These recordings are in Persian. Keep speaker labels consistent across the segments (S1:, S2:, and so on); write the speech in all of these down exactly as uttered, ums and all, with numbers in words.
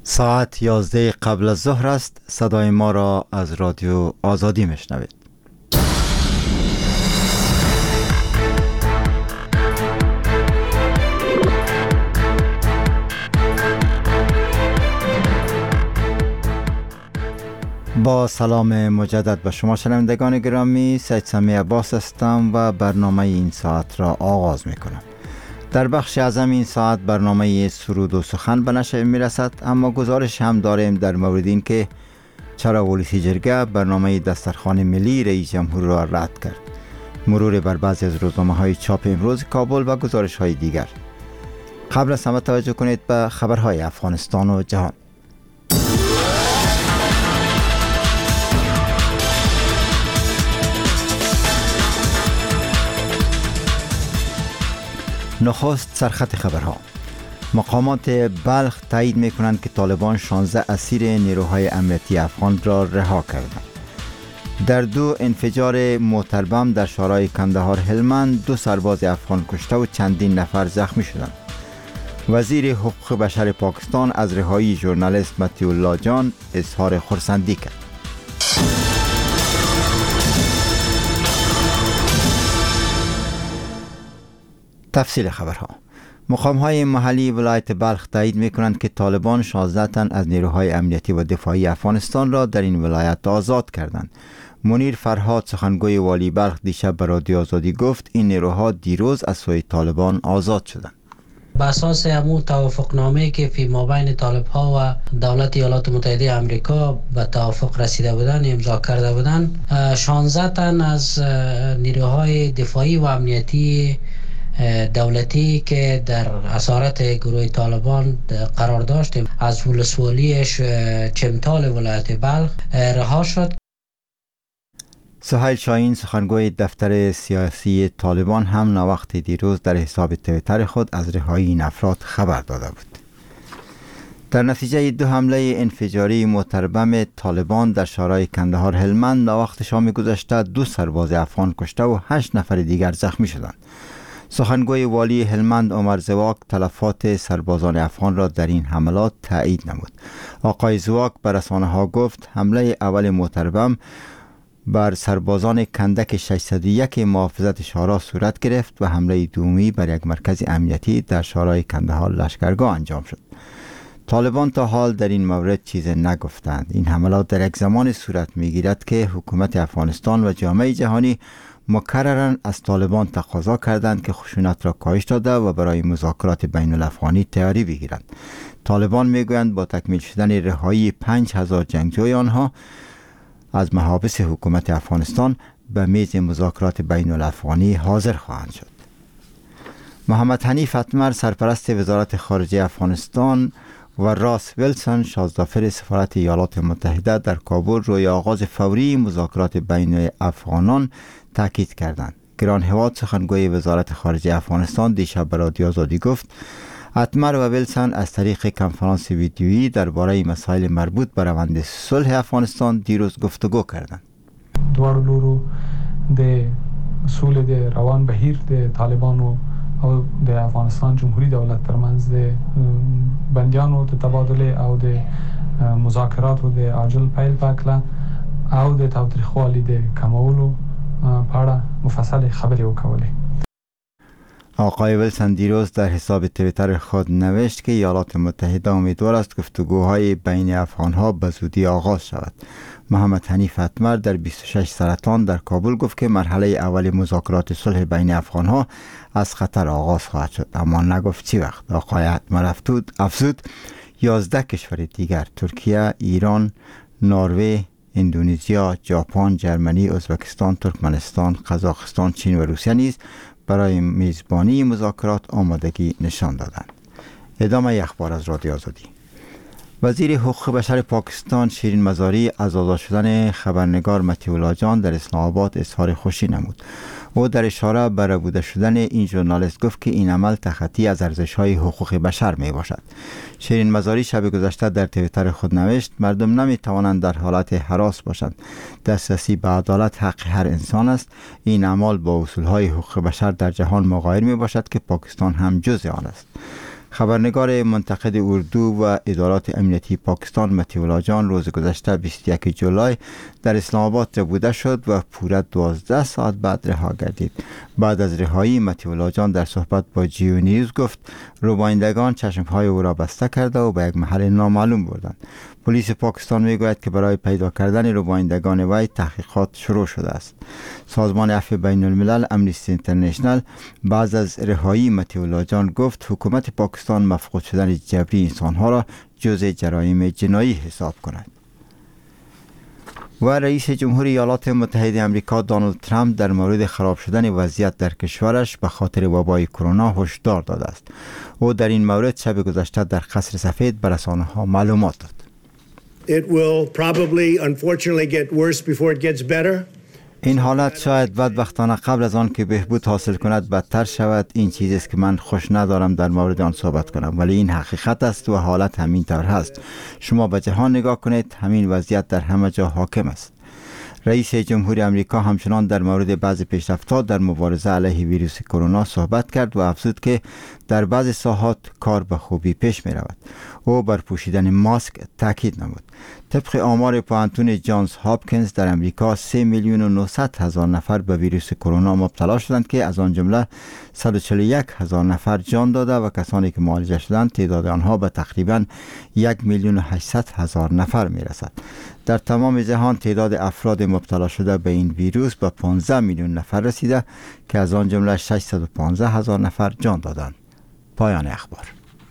S1: ساعت یازده قبل از ظهر است. صدای ما را از رادیو آزادی میشنوید. با سلام مجدد به شما شنوندگان گرامی، سید سمی عباس هستم و برنامه این ساعت را آغاز می کنم. در بخش اعظم این ساعت برنامه سرود و سخن به نشر می رسد، اما گزارش هم داریم در مورد این که چرا ولسی جرگه برنامه دسترخوان ملی رئیس جمهور را رد کرد، مرور بر بعضی از روزنامه های چاپ امروز کابل و گزارش های دیگر. قبل از همه توجه کنید به خبرهای افغانستان و جهان. نخست سرخط خبرها. مقامات بلخ تایید می کنند که طالبان شانزده اسیر نیروهای امنیتی افغان را رها کردند. در دو انفجار موتر بم در شهرهای کندهار هلمند دو سرباز افغان کشته و چندین نفر زخمی شدند. وزیر حقوق بشر پاکستان از رهایی ژورنالیست مطیع الله جان اظهار خرسندی کرد. تفصیل خبرها. مقام‌های محلی ولایت بلخ تایید می‌کنند که طالبان شانزده تن از نیروهای امنیتی و دفاعی افغانستان را در این ولایت آزاد کردند. منیر فرهاد سخنگوی والی بلخ دیشب به رادیو آزادی گفت این نیروها دیروز از سوی طالبان آزاد شدند.
S2: بر اساس همون توافقنامه‌ای که فی مابین طالب‌ها و دولت ایالات متحده آمریکا به توافق رسیده بودند، امضا کرده بودند، شانزده تن از نیروهای دفاعی و امنیتی دولتی که در اسارت گروه طالبان قرار داشت از ولسوالی چمتال ولایت بلخ رها شد.
S1: سهیل شاهین سخنگوی دفتر سیاسی طالبان هم ناوقت دیروز در حساب توییتر خود از رهایی این افراد خبر داده بود. در نتیجه دو حمله انفجاری موتر بم طالبان در شهرهای کندهار هلمند ناوقت شام گذشته دو سرباز افغان کشته و هشت نفر دیگر زخمی شدند. سخنگوی والی هلمند عمر زواک تلفات سربازان افغان را در این حملات تایید نمود. آقای زواک بر رسانه‌ها گفت حمله اول موتر بم بر سربازان کندک ششصد و یک محافظت شارا صورت گرفت و حمله دومی بر یک مرکز امنیتی در شارای کندهار لشکرگاه انجام شد. طالبان تا حال در این مورد چیز نگفتند. این حملات در یک زمان صورت می‌گیرد که حکومت افغانستان و جامعه جهانی مکرراً از طالبان تقاضا کردند که خشونت را کاهش داده و برای مذاکرات بین الافغانی تیاری بگیرند. طالبان میگویند با تکمیل شدن رهایی پنج هزار جنگجوی آنها از محابس حکومت افغانستان به میز مذاکرات بین الافغانی حاضر خواهند شد. محمد حنیف اتمر سرپرست وزارت خارجه افغانستان و راس ویلسون شازدافر سفارت ایالات متحده در کابل روی آغاز فوری مذاکرات بین افغانان تاکید کردند. گران هواد سخنگوی وزارت خارجه افغانستان دیشب به رادیو آزادی گفت اتمر و ویلسون از طریق کنفرانس ویدیویی درباره مسائل مربوط به روند صلح افغانستان دیروز گفتگو کردند.
S3: دوار لورو د صلح د روان بهیر د طالبانو او د افغانستان جمهوری دولت ترمنځ د بندیانو د تبادله او د مذاکرات د عاجل پیل پاکله او د تاوتریخوالي د کمولو پاره مفصل خبری وکولې.
S1: آقای ویلسون دیروز در حساب توییتر خود نوشت که ایالات متحده امیدوار است گفتگوهای بین افغانها به زودی آغاز شود. محمد حنیف اتمر در بیست و شش سرطان در کابل گفت که مرحله اول مذاکرات صلح بین افغانها از خطر آغاز خواهد شد، اما نگفت چی وقت. آقای اتمر افزود یازده کشور دیگر ترکیه، ایران، نروژ، اندونزیا، ژاپن، ژرمنی، ازبکستان، ترکمنستان، قزاقستان، چین و روسیه نیز برای میزبانی مذاکرات آمادگی نشان دادند. ادامه اخبار از رادیو آزادی. وزیر حقوق بشر پاکستان شیرین مزاری از آزاد شدن خبرنگار مطیع الله جان در اسلام آباد اظهار خوشی نمود. او در اشاره به ربوده شدن این ژورنالیست گفت که این عمل تخطی از ارزش‌های حقوق بشر می باشد. شیرین مزاری شب گذشته در توییتر خود نوشت مردم نمی توانند در حالت هراس باشند. دسترسی به عدالت حق هر انسان است. این اعمال با اصولهای حقوق بشر در جهان مغایر می باشد که پاکستان هم جزء آن است. خبرنگار منتقد اردو و ادارات امنیتی پاکستان مطیع الله جان روز گذشته بیست و یکم جولای در اسلام آباد ربوده شد و پوره دوازده ساعت بعد رها گردید. بعد از رهایی مطیع الله جان در صحبت با جیو نیوز گفت روبایندگان چشمهای او را بسته کرده و به یک محل نامعلوم بردند. پلیس پاکستان میگوید که برای پیدا کردن روبایندگان وی تحقیقات شروع شده است. سازمان عفو بین الملل امنیستی اینترنشنل بعد از رهایی مطیع الله جان گفت حکومت پاکستان مفقود شدن جبری انسانها را جزء جرایم جنایی حساب کند. و رئیس جمهوری ایالات متحده آمریکا دونالد ترامپ در مورد خراب شدن وضعیت در کشورش به خاطر وبای کرونا هشدار داده است. او در این مورد شب گذشته در قصر سفید به رسانه‌ها معلومات داد.
S4: It will probably unfortunately get worse before it gets better.
S1: این حالت شاید بدبختانه قبل از آن که بهبود حاصل کند بدتر شود. این چیزی است که من خوش ندارم در مورد آن صحبت کنم، ولی این حقیقت است و حالت همین طور هست. شما به جهان نگاه کنید، همین وضعیت در همه جا حاکم است. رئیس جمهوری آمریکا همچنان در مورد بعضی پیشرفت‌ها در مبارزه علیه ویروس کرونا صحبت کرد و افزود که در بعضی ساحات کار به خوبی پیش می رود. او بر پوشیدن ماسک تاکید نمود. طبق آمار پوهنتون جانز هاپکینز در امریکا سه میلیون و نهصد هزار نفر به ویروس کرونا مبتلا شدند که از آن جمله صد و چهل و یک هزار نفر جان داده و کسانی که معالجه شدند تعداد آنها به تقریبا یک میلیون و هشتصد هزار نفر می رسد. در تمام جهان تعداد افراد مبتلا شده به این ویروس به پانزده میلیون نفر رسیده که از آن جمله ششصد و پانزده هزار نفر جان دادند. پایان اخبار.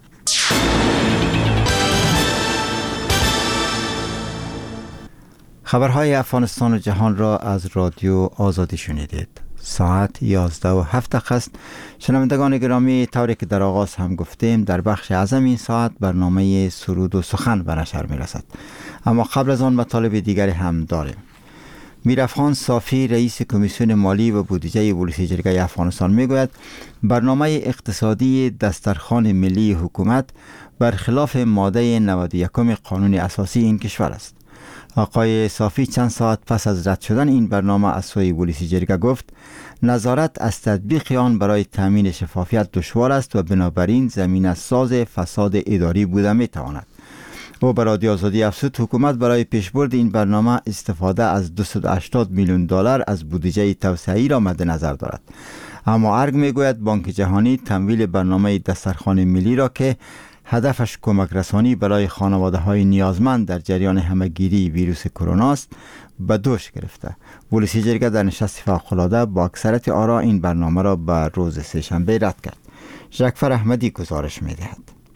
S1: خبرهای افغانستان و جهان را از رادیو آزادی شنیدید. ساعت یازده و هفت دقیقه است. شنوندگان گرامی، طوری که در آغاز هم گفتیم در بخش اعظم این ساعت برنامه سرود و سخن به نشر می رسد. اما قبل از آن مطالب دیگری هم داریم. میرافخان صافی رئیس کمیسیون مالی و بودجه ولسی جرگه افغانستان میگوید برنامه اقتصادی دسترخوان ملی حکومت برخلاف ماده نود و یک قانون اساسی این کشور است. آقای صافی چند ساعت پس از رد شدن این برنامه از سوی ولسی جرگه گفت نظارت از تطبیق آن برای تامین شفافیت دشوار است و بنابراین زمینه ساز فساد اداری بوده میتواند. او به رادیو آزادی افزود حکومت برای پیشبرد این برنامه استفاده از دویست و هشتاد میلیون دلار از بودجه توسعه‌ای را مد نظر دارد. اما ارگ میگوید بانک جهانی تمویل برنامه دسترخوان ملی را که هدفش کمک رسانی برای خانواده های نیازمند در جریان همهگیری ویروس کرونا است به دوش گرفته. ولسی جرگه در نشست فوق‌العاده با اکثریت آرا این برنامه را به روز سه‌شنبه رد کرد. ژکفر احمدی گزارش می‌دهد.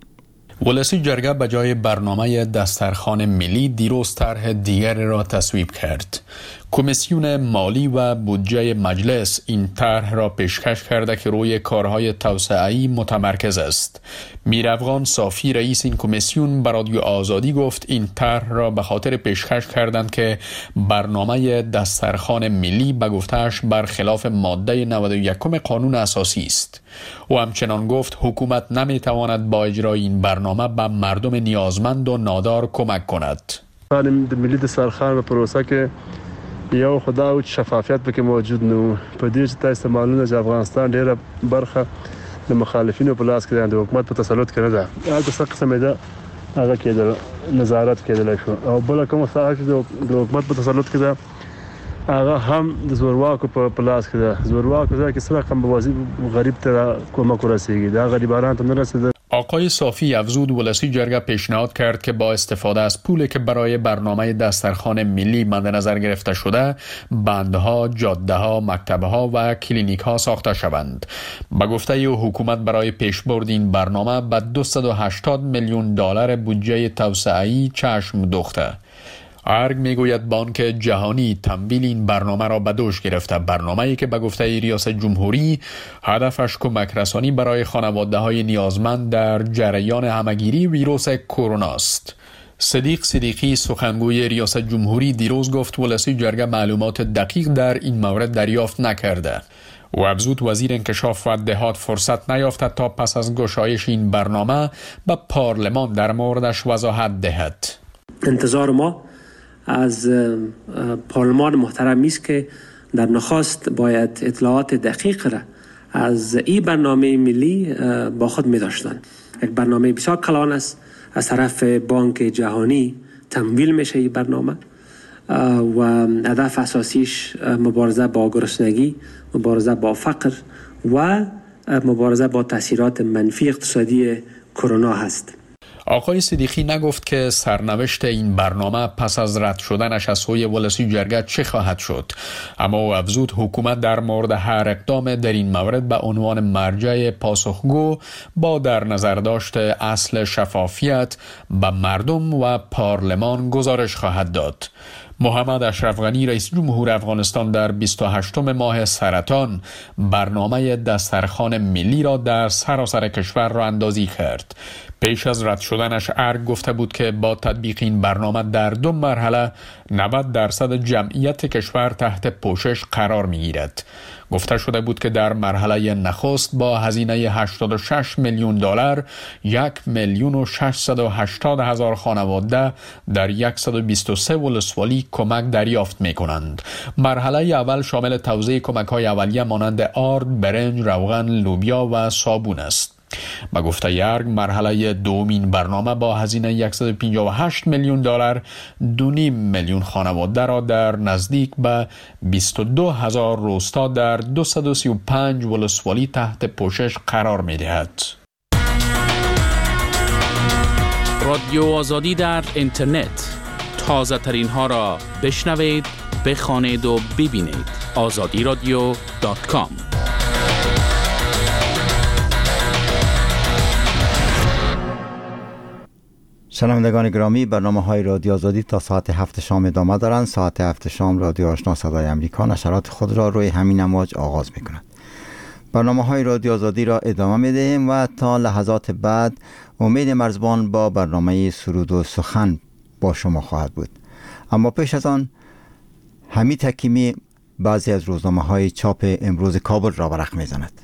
S5: ولسی جرگه به جای برنامه دسترخوان ملی دیروز طرح دیگری را تصویب کرد. کمیسیون مالی و بودجه مجلس این طرح را پیشکش کرده که روی کارهای توسعه‌ای متمرکز است. میرافخان صافی رئیس این کمیسیون به رادیو آزادی گفت این طرح را به خاطر پیشکش کردند که برنامه دسترخوان ملی به گفته‌اش برخلاف ماده نود و یک قانون اساسی است. او همچنان گفت حکومت نمیتواند با اجرای این برنامه به مردم نیازمند و نادار کمک کند.
S6: ملی دسترخوان و پروسه که یو خدا او شفافیت پکې موجود نو په دې چې تاسو معلومه چې افغانستان ډیره برخه د مخالفینو په لاس کې ده، د حکومت په تسلط کې نه ده. هغه څه قسمه ده هغه کېدل نظارت کېدل شو او بل کوم څه چې د حکومت په تسلط کې ده هغه هم د زورواکو په پلاس کې ده. زورواکو ځکه سره کم بوازي غریب ته کومک ورسیږي، دا غریبانو ته نه رسیده.
S5: آقای صافی افزود ولسی جرگه پیشنهاد کرد که با استفاده از پولی که برای برنامه دسترخوان ملی مد نظر گرفته شده بندها، جاده‌ها، مکتب‌ها و کلینیک‌ها ساخته شوند. به گفته او حکومت برای پیشبرد این برنامه به دویست و هشتاد میلیون دلار بودجه توسعه‌ای چشم دوخته. ارگ میگوید بانک جهانی تمویل این برنامه را به دوش گرفته. برنامه‌ای که به گفته ریاست جمهوری هدفش کمک رسانی برای خانواده‌های نیازمند در جریان همهگیری ویروس کرونا است. صدیق صدیقی سخنگوی ریاست جمهوری دیروز گفت ولسی جرگه معلومات دقیق در این مورد دریافت نکرده. و افزود وزیر انکشاف و دهات فرصت نیافته تا پس از گشایش این برنامه به پارلمان در موردش وضاحت دهد.
S7: انتظار ما از پارلمان محترمی است که در نخست باید اطلاعات دقیق را از این برنامه ملی با خود می داشتند. یک برنامه بسیار کلان است از طرف بانک جهانی تمویل میشه این برنامه و هدف اساسیش مبارزه با گرسنگی، مبارزه با فقر و مبارزه با تاثیرات منفی اقتصادی کرونا هست.
S5: آقای صدیقی نگفت که سرنوشت این برنامه پس از رد شدنش از سوی ولسی جرگه چه خواهد شد، اما او افزود حکومت در مورد هر اقدام در این مورد به عنوان مرجع پاسخگو با در نظر داشت اصل شفافیت به مردم و پارلمان گزارش خواهد داد. محمد اشرف غنی رئیس جمهور افغانستان در بیست و هشتم ماه سرطان برنامه دسترخوان ملی را در سراسر کشور راه اندازی کرد. پیش از رد شدنش ارگ گفته بود که با تطبیق این برنامه در دو مرحله نود درصد جمعیت کشور تحت پوشش قرار می گیرد. گفته شده بود که در مرحله نخست با هزینه هشتاد و شش میلیون دلار یک میلیون و ششصد و هشتاد هزار خانواده در صد و بیست و سه ولسوالی کمک دریافت می کنند. مرحله اول شامل توزیع کمک های اولیه مانند آرد، برنج، روغن، لوبیا و صابون است. با گفته یارگ مرحله دومین برنامه با هزینه صد و پنجاه و هشت میلیون دلار دو و نیم میلیون خانواده را در نزدیک به بیست و دو هزار روستا در دویست و سی و پنج ولسوالی تحت پوشش قرار می دهد.
S8: رادیو آزادی در اینترنت، تازه ترین ها را بشنوید، بخوانید و ببینید. آزادی رادیو دات کام.
S1: شنوندگان گرامی، برنامه های رادیو آزادی تا ساعت هفت شام ادامه دارند. ساعت هفت شام رادیو آشنا صدای امریکا نشرات خود را روی همین امواج آغاز می کند. برنامه های رادیو آزادی را ادامه می دهیم و تا لحظات بعد امید مرزبان با برنامه سرود و سخن با شما خواهد بود. اما پیش از آن حمید حکیمی بعضی از روزنامه های چاپ امروز کابل را ورق می زند.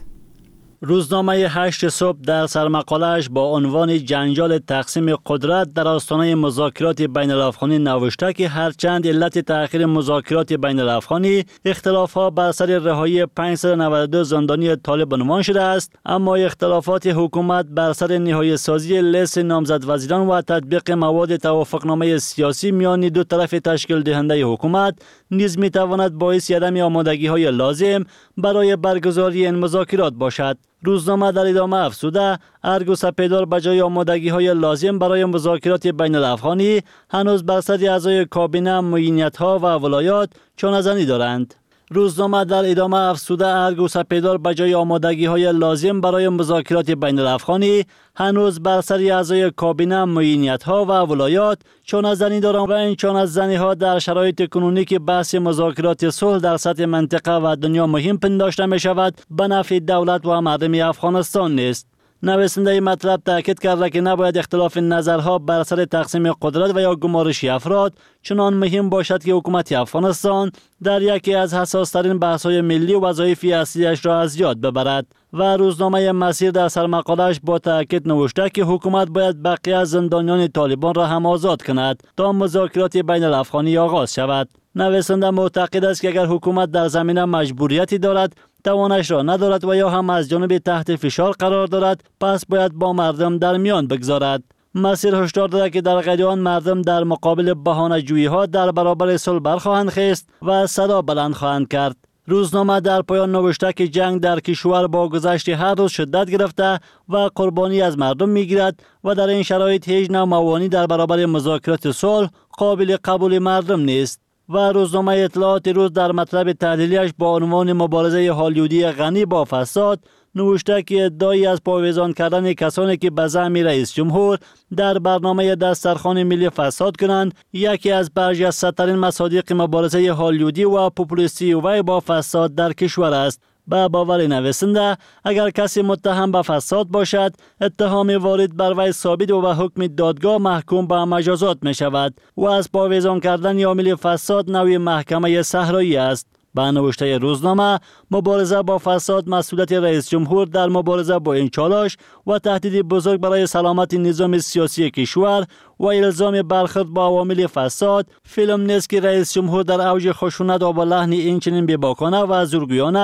S9: روزنامه هشت صبح در سرمقاله‌اش با عنوان جنجال تقسیم قدرت در آستانه مذاکرات بین الافغانی نوشته که هرچند علت تأخیر مذاکرات بین الافغانی اختلافات بر سر رهایی پانصد و نود و دو زندانی طالب عنوان شده است، اما اختلافات حکومت بر سر نهایی سازی لیست نامزد وزیران و تطبیق مواد توافقنامه سیاسی میان دو طرف تشکیل دهنده حکومت نیز میتواند باعث عدم آمادگی‌های لازم برای برگزاری این مذاکرات باشد. روزنامه در ادامه افزوده ارگ و سپیدار بجای آمادگی‌های لازم برای مذاکرات بین الافغانی هنوز بر سر اعضای کابینه معینیت‌ها و ولایات چانه‌زنی دارند. روزنامه در ادامه افزوده ارگ و سپیدار بجای آمادگی‌های لازم برای مذاکرات بین الافغانی هنوز بر سر اعضای کابینه معینیت‌ها و ولایات چانه‌زنی دارند و این چانه‌زنی‌ها در شرایط کنونی که بحث مذاکرات صلح در سطح منطقه و دنیا مهم پنداشته می‌شود به نفع دولت و مردم افغانستان نیست. نویسنده مطلب تاکید کرده که نباید اختلاف نظرها بر سر تقسیم قدرت و یا گمارش افراد چنان مهم باشد که حکومت افغانستان در یکی از حساس‌ترین بحث‌های ملی و وظایف اصلی‌اش را از یاد ببرد. و روزنامه مسیر در سرمقاله‌اش با تاکید نوشته که حکومت باید بقیه از زندانیان طالبان را هم آزاد کند تا مذاکرات بین الافغانی آغاز شود. نویسنده معتقد است که اگر حکومت در زمینه مجبوریتی دارد، توانش را ندارد و یا هم از جانب تحت فشار قرار دارد، پس باید با مردم در میان بگذارد. مسیر هشدار داده که در غیر آن مردم در مقابل بهانه‌جویی‌ها در برابر صلح برخواهند خیست و صدا بلند خواهند کرد. روزنامه در پایان نوشته که جنگ در کشور با گذشت هر روز شدت گرفته و قربانی از مردم میگیرد و در این شرایط هیچ نوع موانعی در برابر مذاکرات صلح قابل قبول مردم نیست. و روزنامه اطلاعات روز در مطلب تحلیلیش با عنوان مبارزه هالیودی غنی با فساد نوشته که ادعایی از پاویزان کردن کسانی که به زعم رئیس جمهور در برنامه دسترخوان ملی فساد کنند یکی از برجسته‌ترین مصادیق مبارزه هالیودی و پوپولیستی وی با فساد در کشور است. به باور نویسنده اگر کسی متهم به فساد باشد، اتهام وارد بر وی ثابت و به حکم دادگاه محکوم به مجازات می شود و از پاویزان کردن عامل فساد نوعی محکمه صحرایی است. به نوشته روزنامه مبارزه با فساد مسئولیت رئیس جمهور در مبارزه با این چالش و تهدید بزرگ برای سلامت نظام سیاسی کشور و الزام برخورد با عوامل فساد فیلم نیست که رئیس جمهور در اوج خشونت و با لحن اینچنین بی‌باکانه و زورگویانه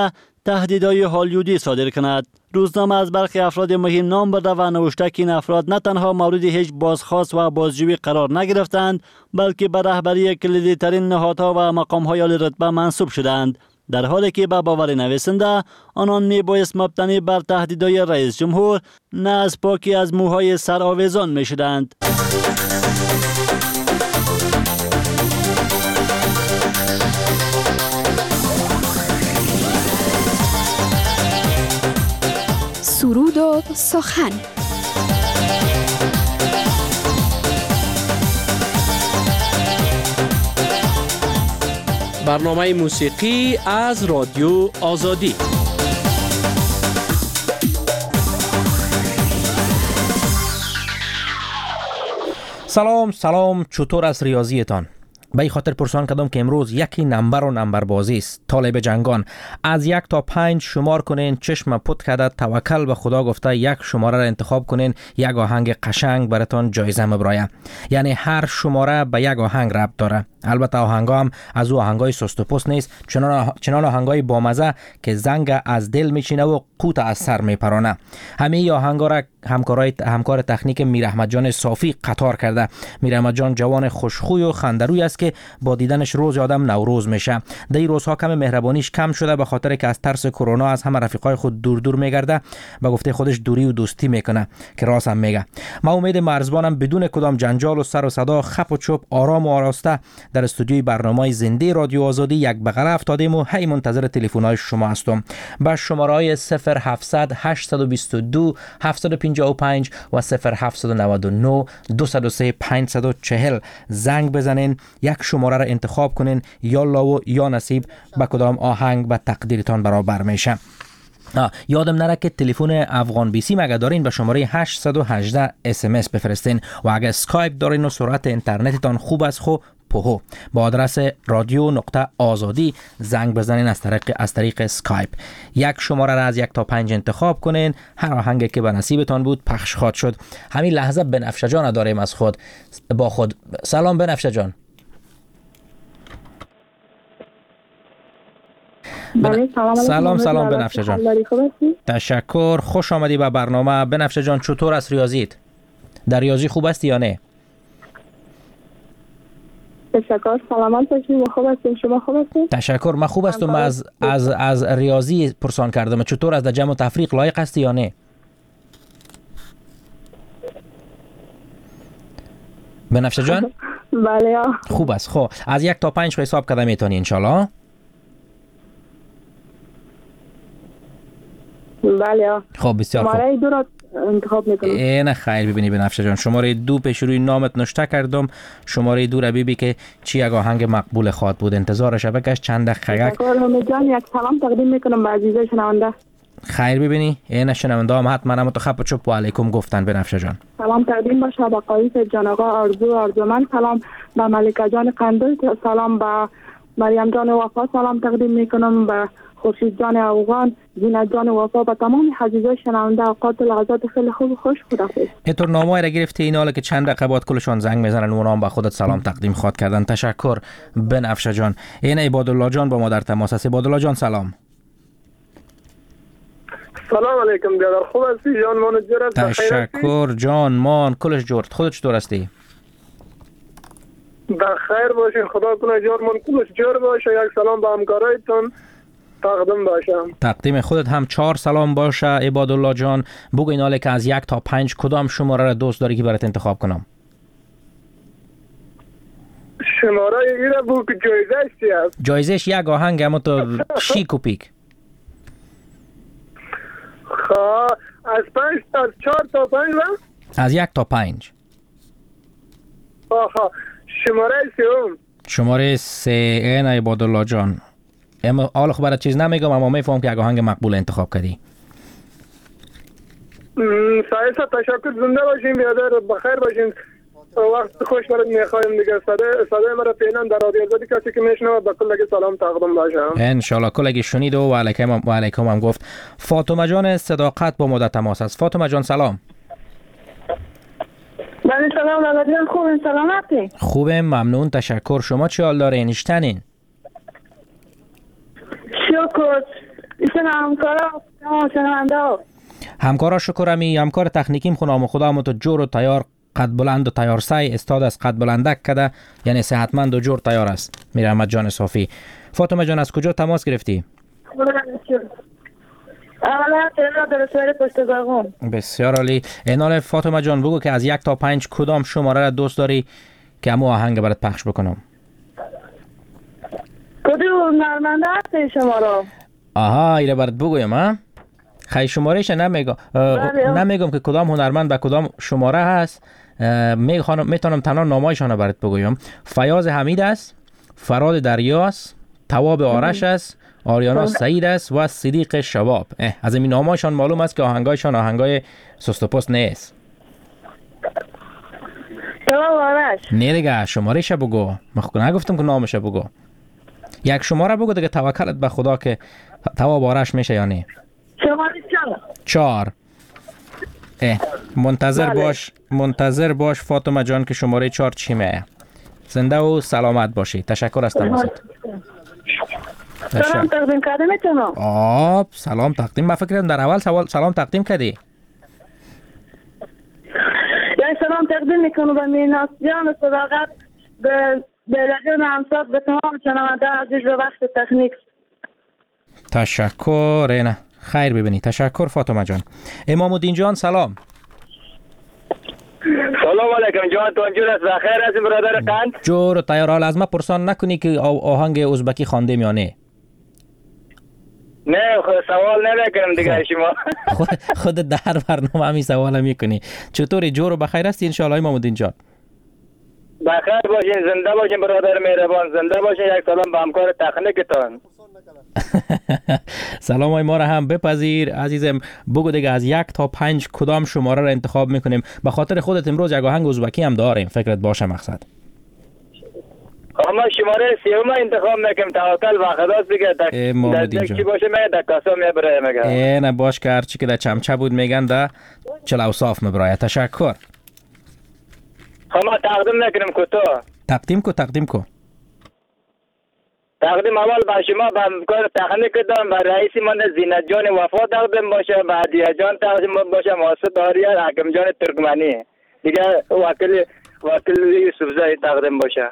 S9: تهدیدهای هالیودی صادر کند. روزنامه از برخی افراد مهم نام برده و نوشته که این افراد نه تنها مورد هیچ بازخواست و بازجویی قرار نگرفتند، بلکه به رهبری کلیدی ترین نهادها و مقام‌های عالی رتبه منصوب شدند، در حالی که به باور نویسنده آنان میبایست مبتنی بر تهدیدهای رئیس جمهور نه از پاکی از موهای سر آویزان میشدند.
S10: سرود و سخن.
S8: برنامه موسیقی از رادیو آزادی.
S11: سلام سلام، چطور است ریاضیتان؟ به این خاطر پرسان کردم که امروز یکی نمبر و نمبر بازی است. طالب جنگان، از یک تا پنج شمار کنین، چشم پت کرده، توکل به خدا گفته یک شماره را انتخاب کنین، یک آهنگ قشنگ براتون جایزه مبرایه. یعنی هر شماره به یک آهنگ ربط داره. البته آهنگا هم از او آهنگای سست و پست نیست، چنان چنان آهنگای بامزه که زنگ از دل میچینه و قوت از سر میپرانه. همه ای آهنگا را همکارای همکار تکنیک میر احمد جان صافی قطار کرده. میر احمد جان جوان خوشخوی و خندروی است که با دیدنش روز آدم نوروز میشه. در این روزها کم مهربانیش کم شده به خاطر که از ترس کرونا از همه رفیقای خود دور دور میگرده. به گفته خودش دوری و دوستی میکنه که راست هم میگه. ما امید مرزبانم بدون کدام جنجال و سر و صدا، خپ و چوب، آرام و آراسته در استودیوی برنامه زنده رادیو آزادی یک بغل افتادیم و هی منتظر تلفن‌های شما هستم. با شماره‌های صفر هفتصد هشتصد و بیست و دو هفتصد و پنجاه و پنج و صفر هفتصد و نود و نه دویست و سه پانصد و چهل زنگ بزنین، یک شماره را انتخاب کنین، یا لاو یا نصیب به کدام آهنگ به تقدیرتان برابر میشه. یادم نره که تلفن افغان بی سی مگه دارین به شماره هشت یک هشت اس ام اس بفرستین و اگه اسکایپ دارین و سرعت اینترنتتان خوب است خو پوهو با آدرس رادیو نقطه آزادی زنگ بزنین از طریق از طریق اسکایپ. یک شماره را از یک تا پنج انتخاب کنین، هر آهنگی که به نصیبتان بود پخش خواهد شد. همین لحظه بنفشه جان داریم از خود با خود. سلام بنفشه جان.
S12: بله، سلام
S11: سلام سلام بنفشه جان. تشکر، خوش آمدی به برنامه. بنفشه جان چطور است ریاضیت؟ در ریاضی خوب است یا نه؟
S12: تشکر، سلامت باشید. خوب هستین؟ شما خوب هستین؟
S11: تشکر، من خوب هستم. از از از ریاضی پرسان کردم. چطور از در جمع و تفریق لایق هستی یا نه؟ بنفشه جان؟
S12: بله.
S11: خوب است. خب از یک تا پنج حساب کردم میتونی ان شاء الله؟
S12: بله.
S11: خب بسیار خوب.
S12: شماره دو را انتخاب میکنم.
S11: نه خیر، ببینی بنفشه جان، شماره دو پیش روی نامت نوشته کردم. شماره دو را ببین که چی یک آهنگ مقبول خواهد بود. انتظارش بکش چند دقیقه.
S12: تشکر حمید جان، یک سلام تقدیم میکنم به عزیزای شنونده.
S11: خیر ببینی این شنونده هم حتما هم تو خپ چوب و علیکم گفتن بنفشه جان.
S12: سلام تقدیم باشه به قایص جان آقا آرزو آرزومند، سلام به ملکه جان قندل، سلام به مریم جان وفا، سلام تقدیم میکنم به خورشید جان افغان، زینت جان وفا، به تمام عزیزای شنونده. اوقات و لحظات خیلی خوب خوش خداحافظ.
S11: اینطور نامه‌ای را گرفتی این حالا که چند دقیقه بعد کلشان زنگ میزنن و نام به خودت سلام تقدیم خواد کردن. تشکر بنفشه جان. این عبادالله جان با ما در تماس است. عبادالله جان سلام.
S13: سلام علیکم برادر، خوب هستی جان؟ مان جور است؟
S11: تشکر جان مان کلش جور. خودت چطور هستی؟
S13: بخیر باشین، خدا کنه جان مان کلش جور باشه. یک سلام به همکارایتون تقدیم باشم.
S11: تقدیم خودت هم چهار سلام باشه عبادالله جان. بگو این حاله که از یک تا پنج کدام شماره را دوست داری که برات انتخاب کنم؟
S13: شماره ای را بگو که جایزش چی است؟
S11: جایزش یک آهنگ هم تو شیک و پیک.
S13: خواه از پنج از چهار تا پنج را؟
S11: از یک تا پنج.
S13: آها شماره سوم.
S11: شماره سه. این عبادالله جان اما حالا خب برات چیز نمیگم، اما میفهم که یک آهنگ مقبول انتخاب کردی.
S13: سایسا تشکر، زنده باشین بیادر، بخیر باشین، وقت خوش برات میخوایم دیگه. صدای صدای مرا فعلا در رادیو آزادی کسی که میشنوه به کل سلام تقدیم باشم
S11: ان شاء الله. کل شنید و علیکم و علیکم هم گفت. فاطمه جان صداقت با مدت تماس است. فاطمه جان سلام.
S12: بله سلام علیکم. خوبین؟ سلامتی؟
S11: خوبم ممنون تشکر. شما چی حال دارین؟ اشتنین؟
S12: شکر. ایشون همکارا شنونده ها
S11: همکارا شکرمی همکار تکنیکیم خونام خدا متو جور و تیار قد بلند و تیار سای استاد از قد بلندک کده، یعنی صحتمند و جور تیار است. میر احمد جان صافی. فاطمه جان از کجا تماس گرفتی؟
S12: اولا تهران در سویر پشت زاغون.
S11: بسیار عالی. اینال فاطمه جان بگو که از یک تا پنج کدام شماره را دوست داری که امو آهنگ برات پخش بکنم؟
S12: کدوم نرمنده هستی شما را؟
S11: آها ایره برات بگویم ها؟ خیلی شمارهش نمیگم نمیگم که کدام هنرمند به کدام شماره هست. میخوام میتونم تنها نامایشان برات بگویم. فیاض حمید است، فراد دریاست، تواب آرش است، آریانا سعید است و صدیق شباب. از این نامایشان معلوم است که آهنگایشان آهنگای سست و پست نیست.
S12: تواب آرش
S11: نه دیگه شمارهش بگو. من نگفتم که نامش بگو. یک شماره بگو دیگه، توکلت به خدا که تواب آرش میشه یا نه.
S12: شماره چهار.
S11: چهار. اه منتظر بله. باش منتظر باش فاطمه جان که شماره چهار چی میه. زنده و سلامت باشی. تشکر از تماست.
S12: سلام تقدیم کردی میتونم؟
S11: آب سلام تقدیم. من فکر در اول سوال سلام تقدیم کردی.
S12: یعنی سلام تقدیم میکنم به میناسیان صداقت به بلدیون همساد به تمام شنونده عزیز و وقت تکنیک.
S11: تشکر. اینه خیر ببینی. تشکر فاطمه جان. امام الدین جان سلام.
S14: سلام علیکم جان. تو انجور است بخیر هستی برادر قند؟
S11: جور تیار. حال از ما پرسان نکنی که آهنگ ازبکی خواندیم یا نه؟
S14: نه سوال نمیکنم دیگه شما.
S11: خود خود در برنامه همین سوال میکنی. چطوری جور و بخیر هستی ان شاء الله امام الدین جان؟
S14: بخیر باشین، زنده باشین برادر مهربان، زنده باشین. یک سلام به همکار تکنیکتان.
S11: سلام های ما را هم بپذیر عزیزم. بگو دیگه از یک تا پنج کدام شماره را انتخاب میکنیم؟ به خاطر خودت امروز یک آهنگ ازبکی هم داریم، فکرت باشه مقصد.
S14: اما شماره سیوم انتخاب میکنم. توکل به خدا دیگه. در چی باشه میگه در کاسا میبره میگه.
S11: ای نه باش که هرچی که در چمچه بود میگن در چلو صاف میبره. تشکر.
S14: اما تقدیم نکنم کتو.
S11: تقدیم کو تقدیم کو.
S14: تقدیم اول با شما به همکار تکنیک دارم، به رئیس من زینت جان وفا تقدیم باشه، به هدیه جان تقدیم باشه، محسن داریار، حکم جان ترکمنی دیگه، وکیل وکیل یوسف زایی تقدیم باشه.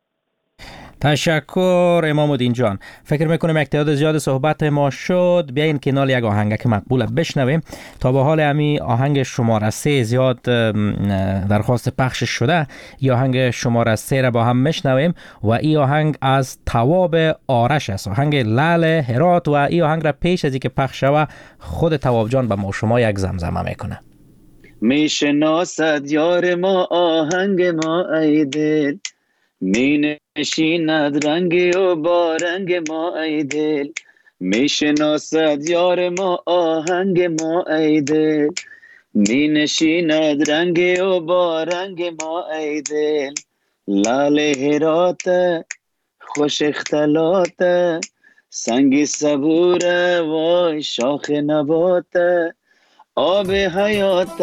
S11: تشکر امام الدین جان. فکر میکنم یک تعداد زیاد صحبت ما شد. بیاین کنال یک آهنگ که مقبول بشنویم. تا به حال امی آهنگ شماره سه زیاد درخواست پخش شده. یا آهنگ شماره سه را با هم میشنویم و این آهنگ از تواب آرش است، آهنگ لعل هرات. و این آهنگ را پیش از اینکه پخش شود خود تواب جان به ما شما یک زمزمه میکنه.
S15: میشناسد یار ما آهنگ ما ای دل، می نشیند رنگ و با رنگ ما ای دل. می شناسد یار ما آهنگ ما ای دل، می نشیند رنگ و با رنگ ما ای دل. لال هرات خوش اختلاط، سنگ صبور وای شاخ نبات، آب حیات.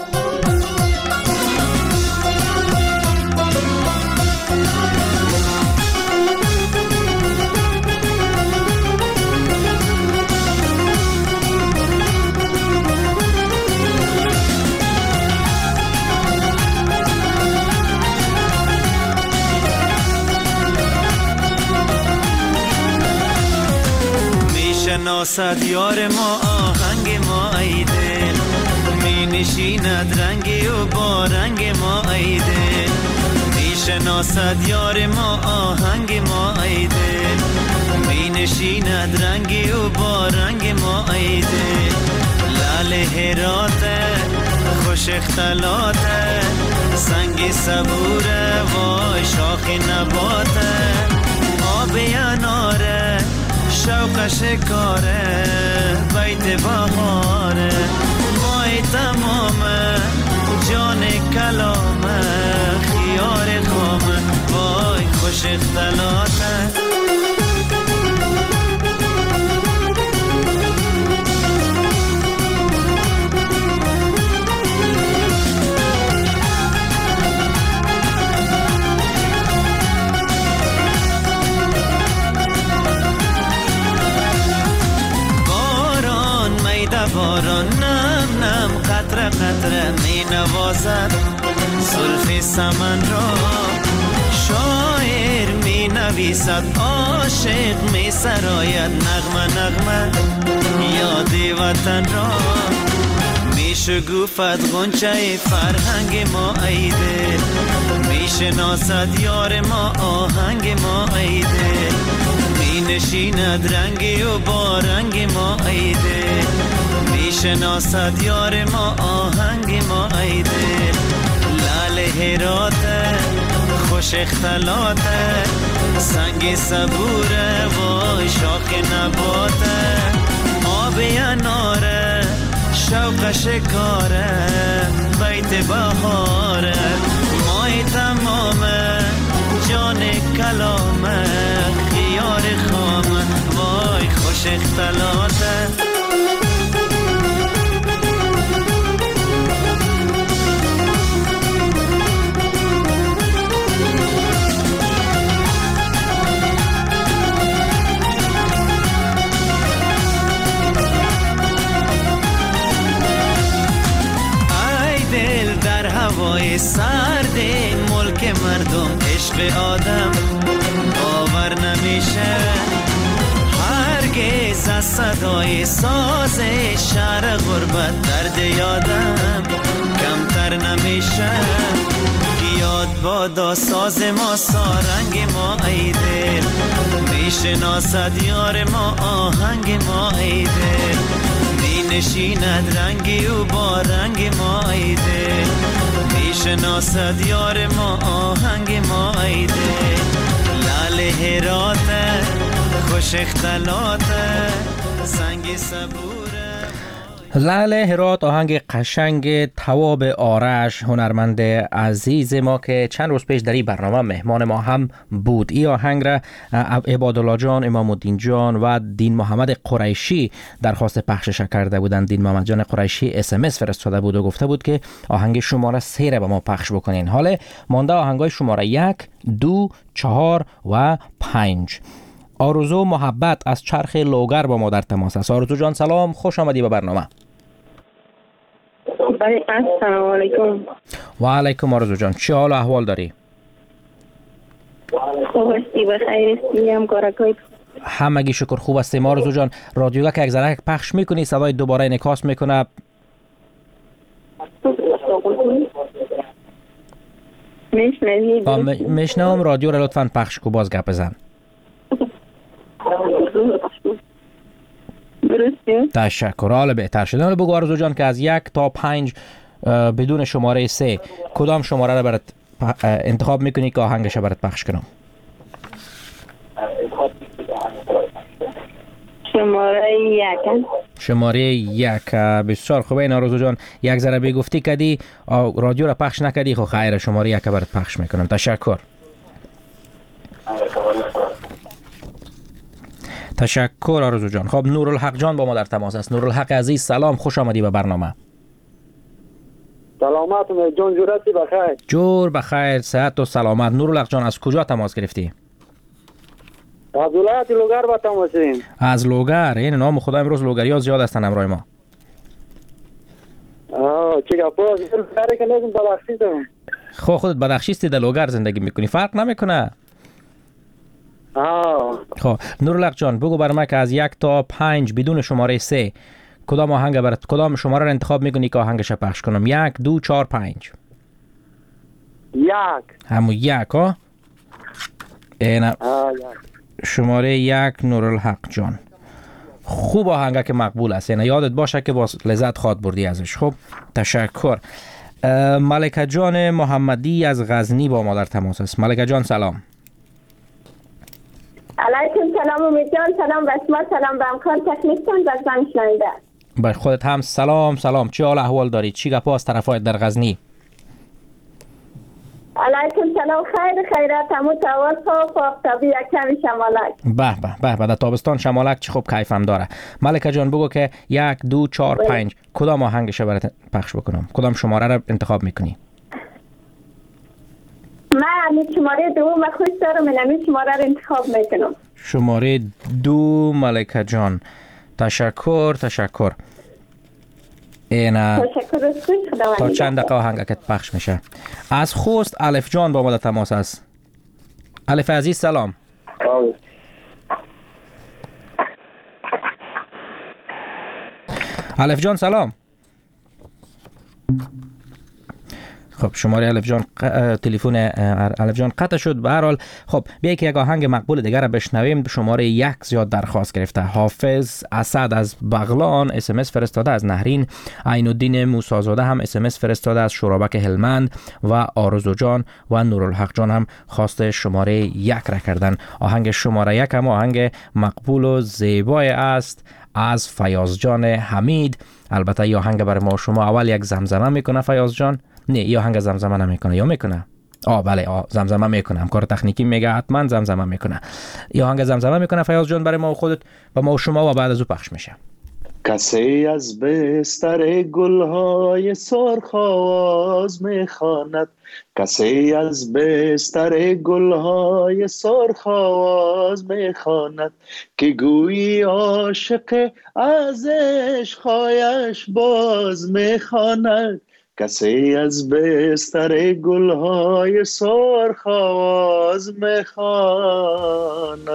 S16: شناسد یار ما آهنگ ما ای دل، می نشیند رنگی و با رنگ ما ای دل. می شناسد یار ما آهنگ ما ای دل، می نشیند رنگی و با رنگ ما ای دل. لال هرات خوش اختلاط، سنگ صبوره وای شاخ نبات، آب اناره شوق شکاره، بیت بهاره مای تمامه، جان کلامه خیار خامه، وای خوش اختلاطه. نوازد زلف سمن را، شاعر می نویسد عاشق می سراید نغمه نغمه یاد وطن را، می شکوفد غنچه فرهنگ ما ای دل، می شناسد یار ما آهنگ ما ای دل، می نشیند رنگی و با رنگ ما ای دل، می شناسد یار ما آهنگ ما ای دل، لال هراته خوش اختلاته سنگ صبوره وای شاخ نباته، آب اناره شوق شکاره بیت بهاره، مای تمامه جان کلامه خیار خامه وای خوش اختلاته. هوای سرد ملک مردم عشق آدم باور نمیشه، هرگز از صدای ساز شهر غربت درد یادم کمتر نمیشه، یاد بادا ساز ما سارنگ ما ای دل، میشناسد یار ما آهنگ ما ای دل، می نشیند رنگی و با رنگ ما ای دل، میشناسد یار ما آهنگ ما ای دل، لال هراته خوش اختلاته سنگ صبوره.
S11: لعل هرات آهنگ قشنگ تواب آرش هنرمند عزیز ما که چند روز پیش در این برنامه مهمان ما هم بود. این آهنگ را عبادالله جان، امام الدین جان و دین محمد قریشی درخواست پخشش کرده بودند. دین محمد جان قریشی اس ام اس فرستاده بود و گفته بود که آهنگ شماره سه را به ما پخش بکنین. حالا مانده آهنگای شماره یک، دو، چهار و پنج. آرزو محبت از چرخ لوگر با ما در تماس است. آرزو جان سلام، خوش آمدی به برنامه.
S17: السلام علیکم.
S11: و علیکم آرزو جان، چه حال و احوال داری؟
S17: خوب هستی؟ بخیر هستی؟ هم کارکای
S11: همگی شکر خوب هستیم. آرزو جان رادیو که یک ذره پخش میکنی صدای دوباره انعکاس میکنه.
S17: میشنوی؟
S11: میشنوم. رادیو را لطفاً پخش کو، باز گپ بزن. تشکر. حالا بهتر شده. حالا بگو آرزو جان که از یک تا پنج بدون شماره سه کدام شماره را برات انتخاب میکنی که آهنگش برات پخش کنم؟
S17: شماره یک.
S11: شماره یک. بسیار خوبه. این آرزو جان یک ذره بگفتی کدی رادیو را پخش نکدی، خب خیر شماره یک برات پخش میکنم. تشکر. تشکر آرزو جان. خب نورالحق جان با ما در تماس است. نورالحق عزیز سلام، خوش آمدی به برنامه.
S18: سلامت جان، جورتی بخیر.
S11: جور بخیر، صحت و سلامت. نورالحق جان از کجا تماس گرفتی؟
S18: از ولایت لوگر با تماس گرفتیم.
S11: از لوگر. این نام خدا امروز لوگریا زیاد هستن همراه ما.
S18: آه چه گپاست؟ سر که نگم بدخشیستم.
S11: خب خودت بدخشیستی در لوگر زندگی میکنی، فرق نمیکنه.
S18: آه.
S11: خب نورالحق جان بگو بر من که از یک تا پنج بدون شماره سه کدام آهنگ برات کدام شماره را انتخاب میکنی که آهنگش پخش کنم؟ یک، دو، چهار، پنج.
S18: یک.
S11: همون یک ها؟ اینا شماره یک نورالحق جان. خوب آهنگه که مقبول است، یعنی یادت باشه که باز لذت خواد بردی ازش. خب تشکر. ملکه جان محمدی از غزنی با ما در تماس است. ملکه جان سلام.
S17: علیکم سلام امید جان، سلام بسمت، سلام به همکار تکنیکتون و زن شنیده.
S11: بر خودت هم سلام. سلام، چه حال احوال داری؟ چی گپ است طرفایت در غزنی؟
S17: علیکم سلام، خیر خیرات، همو تواس و آفتابی یک کمی شمالک.
S11: به به به به در تابستان شمالک چه خوب کیفم داره. ملکه جان بگو که یک، دو، چهار، پنج کدام آهنگش برات پخش بکنم؟ کدام شماره را انتخاب میکنی؟
S17: من شماره دو و خوش دارم، من شماره را انتخاب میکنم.
S11: شماره دو ملکه جان. تشکر تشکر. این
S17: تشکر از خدا.
S11: تا چند دقیقه آهنگت پخش میشه. از خوست الف جان با ما در تماس است. الف عزیز سلام. الف جان سلام. خب شماره الف جان تلفن الف جان قطع شد. به هر حال خب بیا که یک آهنگ مقبول دیگر را بشنویم. شماره یک زیاد درخواست گرفته. حافظ اسد از بغلان اس ام اس فرستاده، از نهرین عین الدین موسی زاده هم اس ام اس فرستاده، از شورابک هلمند و آرزو جان و نورالحق جان هم خواست شماره یک را کردن. آهنگ شماره یک هم آهنگ مقبول و زیبای است از فیاض جان حمید. البته این آهنگ برای ما شما اول یک زمزمه میکنه فیاض جان. نه این آهنگ زمزمه نمیکنه یا میکنه؟ آه بله آه زمزمه میکنه. همکار تکنیکی میگه حتما زمزمه میکنه. این آهنگ زمزمه میکنه فیاض جان برای ما و خودت و ما و شما و بعد از او پخش میشه.
S15: کسی از بستر گلهای سرخ آواز میخواند، کسی از بستر گلهای سرخ آواز میخواند، که گویی عاشق از عشقهایش باز میخواند. کسی از بستر گلهای سرخ آواز میخواند.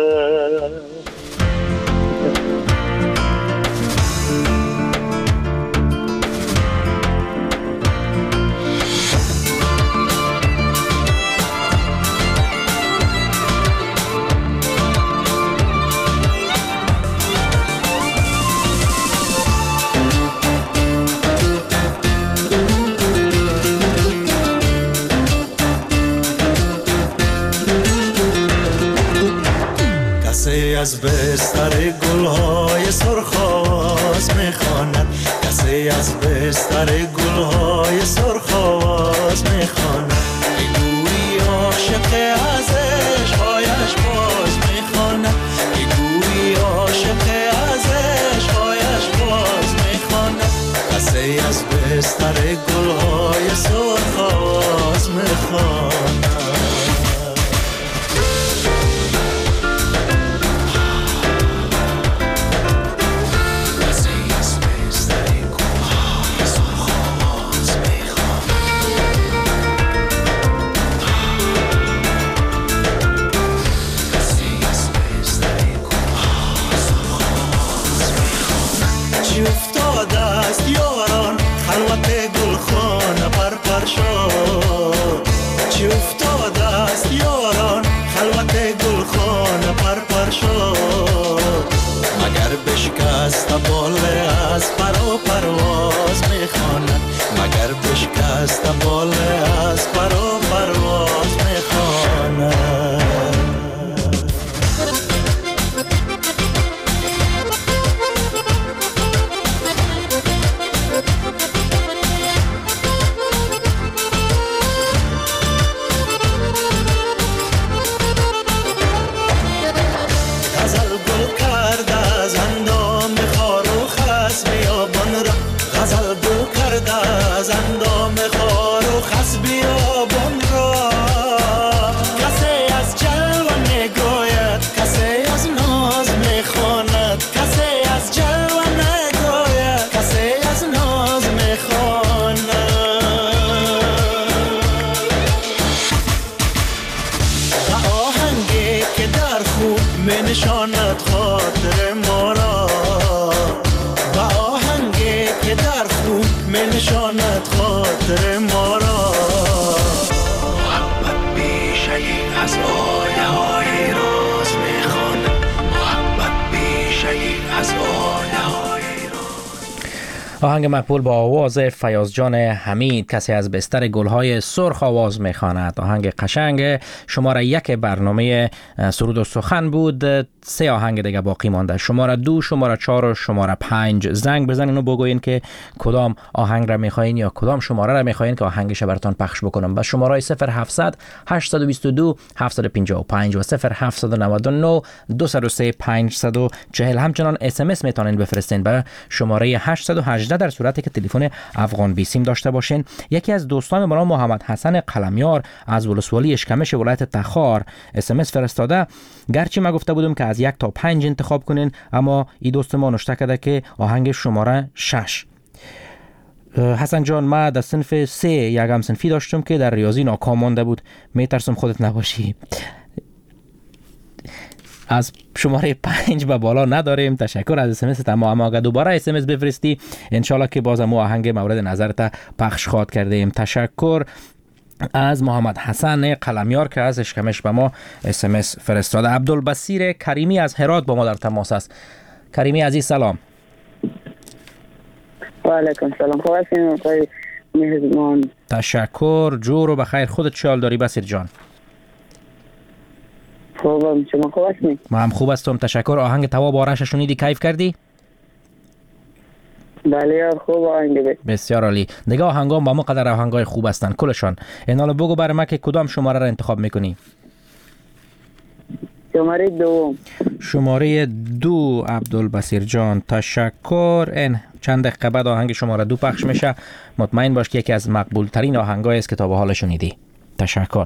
S16: کسی از بستر گلهای سرخ آواز میخواند، کسی از بستر گلهای سرخ آواز میخواند، که گویی عاشق از عشقهایش باز میخواند، که گویی عاشق از عشقهایش باز میخواند. کسی از بستر گلهای سرخ آواز میخواند. چی افتاده است یاران خلوت گلخانه پر پر شد، مگر بشکست باله از پر و پرواز میخواند، مگر بشکست باله از پر و پرواز میخواند.
S11: آهنگ مقبول با آواز فیاض جان حمید، کسی از بستر گلهای سرخ آواز میخواند. آهنگ قشنگ شماره یک برنامه سرود و سخن بود. سه آهنگ دیگه باقی مانده. شماره دو، شماره چهار و شماره پنج زنگ بزنین و بگوین که کدام آهنگ را میخواین یا کدام شماره را میخواین که آهنگش براتون پخش بکنم. و شماره صفر هفتصد هشتصد و بیست و دو هفتصد و پنجاه و پنج و صفر هفتصد و نود و نه دویست و سه پانصد و چهل. همچنان اس ام اس میتونین بفرستین به شماره هشتصد و هجده در صورتی که تلفن افغان بیسیم داشته باشین. یکی از دوستان ما محمد حسن قلمیار از ولسوالی اشکمش ولایت تخار اس ام اس فرستاده. گرچه ما گفته بودم که از یک تا پنج انتخاب کنین، اما این دوست ما نوشته کرده که آهنگ شماره شش. حسن جان، ما در صنف سه یک هم صنفی داشتم که در ریاضی ناکام مانده بود. میترسم خودت نباشی. از شماره پنج به بالا نداریم. تشکر از اس ام اس تما، اما اگر دوباره اس ام اس بفرستی انشالله که باز مو آهنگ مورد نظرت پخش خواهد کردیم. تشکر از محمد حسن قلمیار که از اشکمش به ما اس ام اس فرستاده. عبدالبصیر کریمی از هرات با ما در تماس است. کریمی عزیز سلام.
S19: و علیکم سلام. خوب هستین آقای مهربان؟
S11: تشکر. جور و بخیر. خودت چه حال داری بصیر جان؟
S19: خوبم. شما خوب هستین؟
S11: ما هم خوب هستم تشکر. آهنگ تواب آرش شنیدی؟ کیف کردی؟
S19: بله خوب آهنگ بود.
S11: بسیار عالی. دیگه آهنگام با ما قدر آهنگای خوب هستن کلشان. اینالا بگو برای ما که کدام شماره را انتخاب میکنی؟
S19: شماره دو.
S11: شماره دو عبدالبصیر جان تشکر. این چند دقیقه بعد آهنگ شماره دو پخش میشه. مطمئن باش که یکی از مقبول ترین آهنگای است که تا به حال شنیدی. تشکر.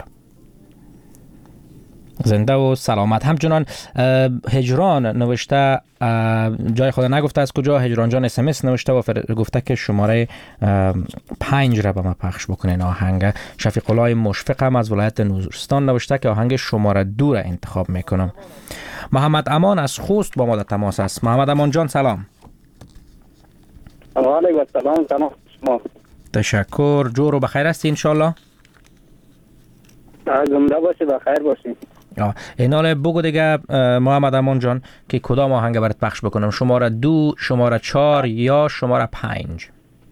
S11: زنده و سلامت. همچنان هجران نوشته، جای خدا نگفته از کجا، هجران جان اس ام اس نوشته و گفته که شماره پنج را به ما پخش بکنین آهنگ. شفیق الله مشفق هم از ولایت نورستان نوشته که آهنگ شماره دو را انتخاب میکنم. محمد امان از خوست با ما در تماس است. محمد امان جان سلام.
S18: علیکم السلام. سلام شما.
S11: تشکر. جور و بخیر هستی انشالله؟
S18: زنده باشی بخیر باشی.
S11: ایناله بگو دیگه محمد امان جان که کدام آهنگ برات پخش بکنم؟ شماره دو، شماره چهار یا شماره پنج؟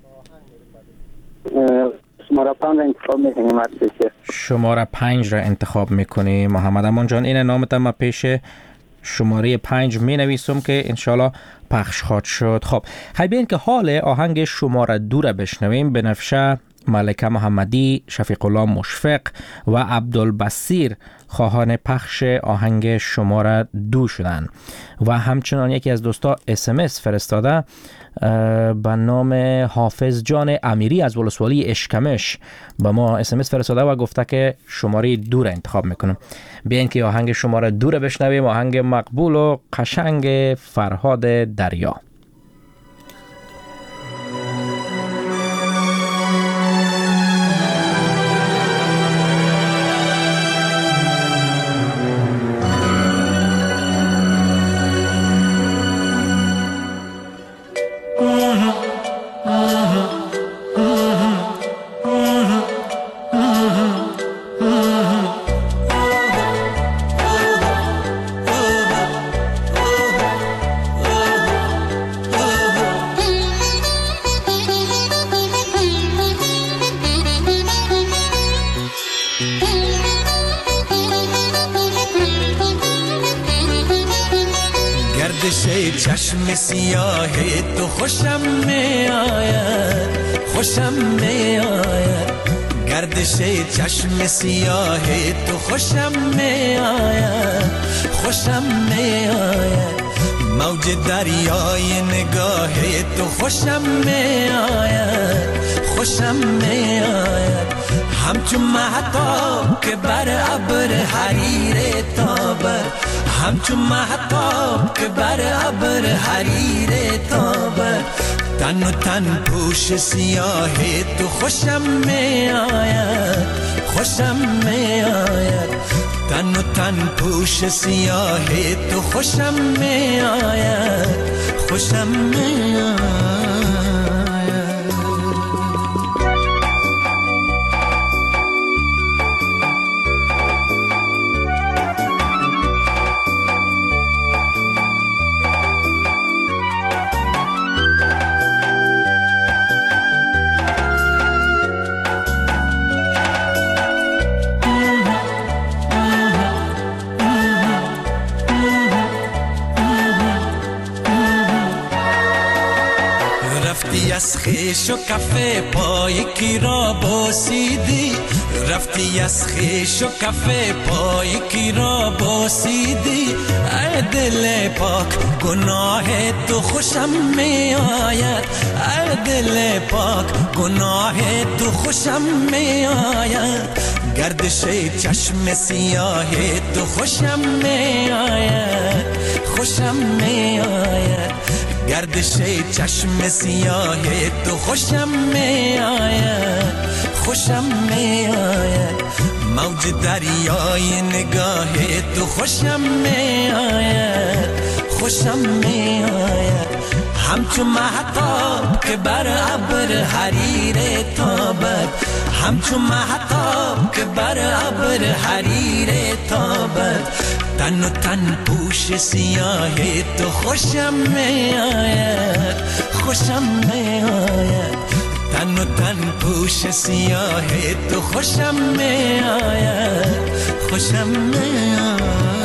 S18: شماره پنج را انتخاب میکنیم.
S11: شماره پنج را انتخاب میکنی محمد امان جان. این نامت ما پیش شماره پنج می نویسم که انشالله پخش خواهد شد. خب خیلی بین که حال آهنگ شماره دو را بشنویم. بنفشه ملکه محمدی، شفیق الله مشفق و عبدالبصیر خواهان پخش آهنگ شماره دو شدن و همچنان یکی از دوستا اس ام اس فرستاده به نام حافظ جان امیری از ولسوالی اشکمش به ما اس ام اس فرستاده و گفته که شماره دو را انتخاب میکنم. بیاین که آهنگ شماره دو را بشنویم. آهنگ مقبول و قشنگ فرهاد دریا.
S16: چشم سیاه تو خوشم می آید، خوشم می آید. گردش چشم سیاه تو خوشم می آید، خوشم می آید. موج دریای نگاه تو خوشم می آید، خوشم می آید. همچون مهتاب که بر ابر حریر تابد، همچون مهتاب که بر ابر حریر تابد. تن و تن پوش سیاه تو خوشم می آید، خوشم می آید. تن و تن پوش سیاه تو خوشم می آید، خوشم می آید. از خیش و کفه پای کی را بوسیدی، رفتی از خیش و کفه پای کی را بوسیدی. ای دل پاک گناه تو خوشم می آید، ای دل پاک گناه تو خوشم می آید. گردش چشم سیاه تو خوشم می آید، خوشم می آید. گردش چشم سیاه تو خوشم می آید خوشم می آید موج دریای نگاه تو خوشم می آید خوشم می آید همچون مهتاب که بر ابر حریر تابد همچون مهتاب که بر ابر حریر تابد تن و تن پوش سیاه تو خوشم می آید خوشم می آید تن و تن پوش سیاه تو خوشم می آید خوشم می آید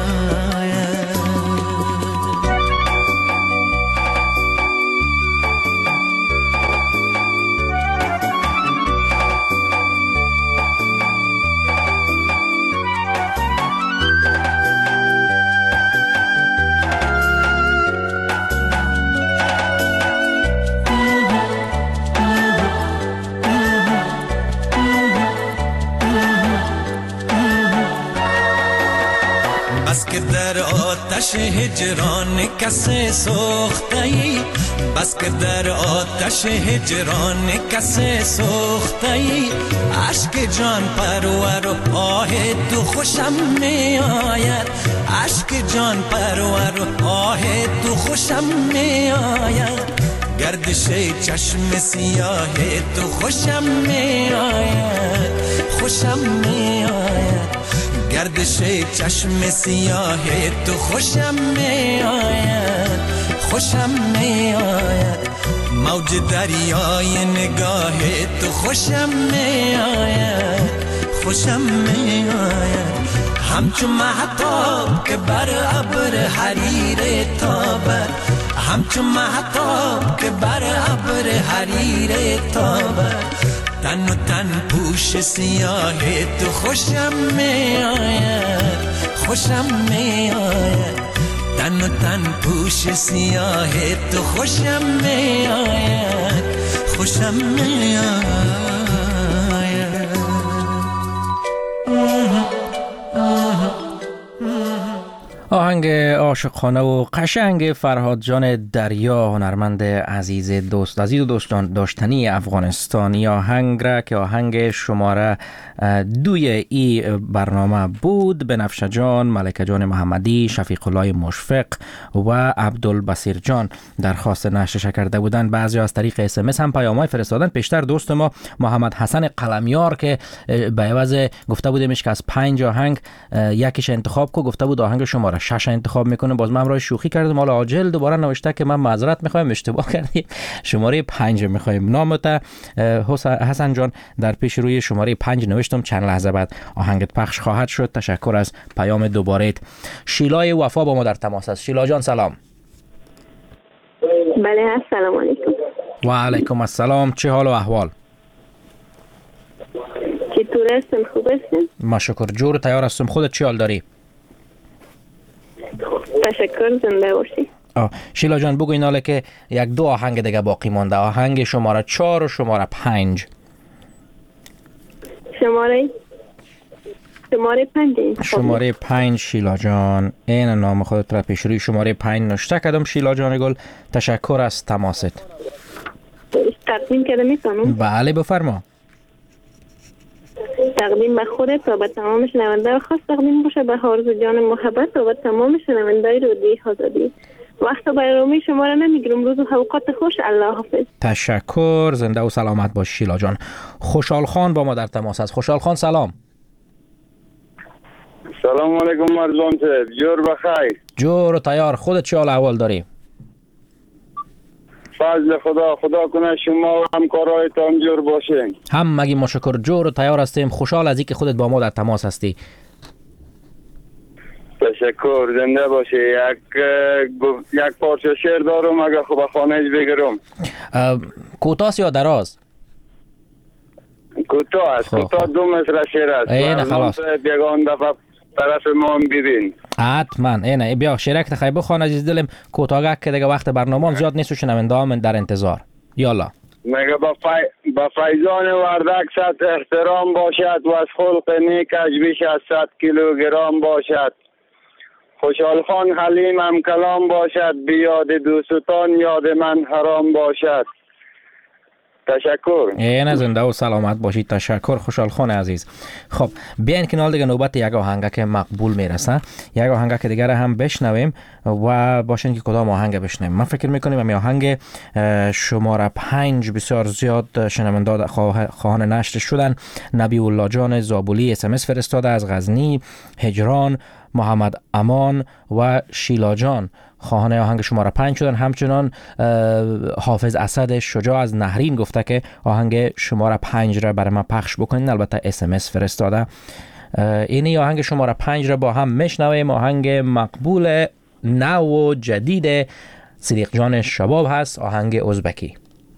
S16: در آتش هجران کسی سوخته‌ای بس که در آتش هجران کسی سوخته‌ای عشق جان پرور و آه تو خوشم می آید عشق جان پرور و آه تو خوشم می آید گردش چشم سیاه تو خوشم می آید خوشم می آید گردش چشم سیاه تو خوشم می آید خوشم می آید موج دریای نگاه تو خوشم می آید خوشم می آید همچون مهتاب که بر ابر حریر تابد همچون مهتاب که بر ابر حریر تابد تن و تن پوش سیاه تو خوشم می آید خوشم می آید تن و تن پوش سیاه تو خوشم می آید خوشم می آید
S11: آهنگ عاشقانه و قشنگ فرهاد جان دریا هنرمند عزیز دوست عزیز و دوستان داشتنی افغانستانی آهنگ را که آهنگ شماره دوی ای برنامه بود بنفشه جان، ملکه جان محمدی، شفیق الله مشفق و عبدالبصیر جان درخواست نشر کرده بودن. بعضی از طریق اس ام اس هم پیام‌های فرستادن. پیشتر دوست ما محمد حسن قلمیار که به عوض گفته بودیمش که از پنج آهنگ یکیش انتخاب کو، گفته بود آهنگ شماره شش انتخاب میکنه. باز من همراه شوخی کردم، حالا عاجل دوباره نوشته که من معذرت میخوایم اشتباه کردیم، شماره پنج میخوایم. نامت حسن جان در پیش روی شماره پنج نوشتم، چند لحظه بعد آهنگت پخش خواهد شد. تشکر از پیام دوبارهت. شیلای وفا با ما در تماس است. شیلا جان سلام.
S17: بله السلام علیکم.
S11: و علیکم السلام. چه حال و احوال؟
S17: چطور هستین؟ خوب هستین؟
S11: ما شکر جور تیار هستم. خودت چه حال داری؟
S17: تشکر، زنده باشی.
S11: شیلا جان بگو این حاله که یک دو آهنگ دیگه باقی مانده، آهنگ شماره چهار و شماره پنج.
S17: شماره شماره پنج
S11: شماره پنج شیلا جان، این نام خودت را پیش روی شماره پنج نوشته کردم. شیلا جان گل تشکر از تماست.
S17: تقدیم کرده میتونم؟
S11: بله بفرما.
S17: تقدیم به خودت و به تمام شنونده خاص تقدیم باشه به آرزو جان محبت و به تمام شنونده رادیوی آزادی. وقت برنامه شما را نمیگیرم. روز و اوقات خوش. الله حافظ.
S11: تشکر، زنده و سلامت باش شیلا جان. خوشحال خان با ما در تماس است. خوشحال خان سلام.
S20: سلام علیکم مرزبان صاحب، جور بخیر.
S11: جور و تیار. خودت چه حال احوال داری؟
S20: فضل خدا، خدا کنه شما و همکارایتان جور باشین.
S11: هم مگی ما شکر جور و تیار هستیم. خوشحال از اینکه خودت با ما در تماس هستی.
S20: تشکر، زنده باشی. یک یک پارچه شعر دارم اگر خوب خانهش بگیرم.
S11: کوتاه یا دراز؟
S20: کوتاه است. کوتاه دو مصرع شعر است.
S11: اینه خلاص.
S20: بیگان دفعه طرف ما هم ببین.
S11: حتما. اینه بیا شعرک تخیل بخوان عزیز دلم. کوتاه که دیگه وقت برنامه هم زیاد نیست و شنونده هم در انتظار. یالا.
S20: مگه با, فی... با فیضان وردک صد احترام باشد و از خلق نیکش بیش از صد کیلوگرم باشد. خوشحال خان حلیم هم کلام باشد، بیاد دوستان یاد من حرام باشد. تشکر.
S11: این زنده و سلامت باشید. تشکر خوشحال خان عزیز. خب بیاین کنال دیگه نوبت یک آهنگ که مقبول میرسه، یک آهنگ که دیگه هم بشنویم و باشین که کدام آهنگ بشنویم. من فکر میکنیم این آهنگ شماره پنج بسیار زیاد شنونده خواهان نشر شدن. نبی الله جان زابولی اس ام اس فرستاده از غزنی، هجران، محمد امان و شیلا جان خواهان آهنگ شماره پنج شدن. همچنان حافظ اسد شجاع از نهرین گفته که آهنگ شماره پنج را برای من پخش بکنین، البته اس ام اس فرستاده. این آهنگ شماره پنج را با هم میشنویم. آهنگ مقبول نو و جدید صدیق جان شباب هست، آهنگ ازبکی.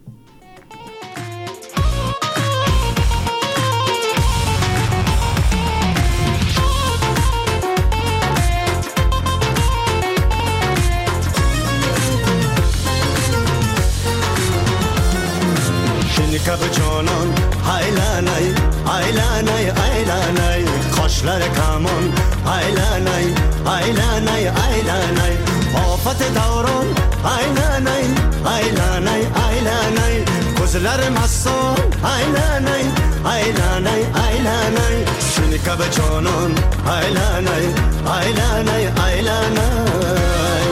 S21: کب جانان ایلانای ایلانای ایلانای قشلر کمان ایلانای ایلانای ایلانای آفت دوران ایلانای ایلانای ایلانای گزلر مستان ایلانای ایلانای ایلانای شین کب جانان ایلانای ایلانای ایلانای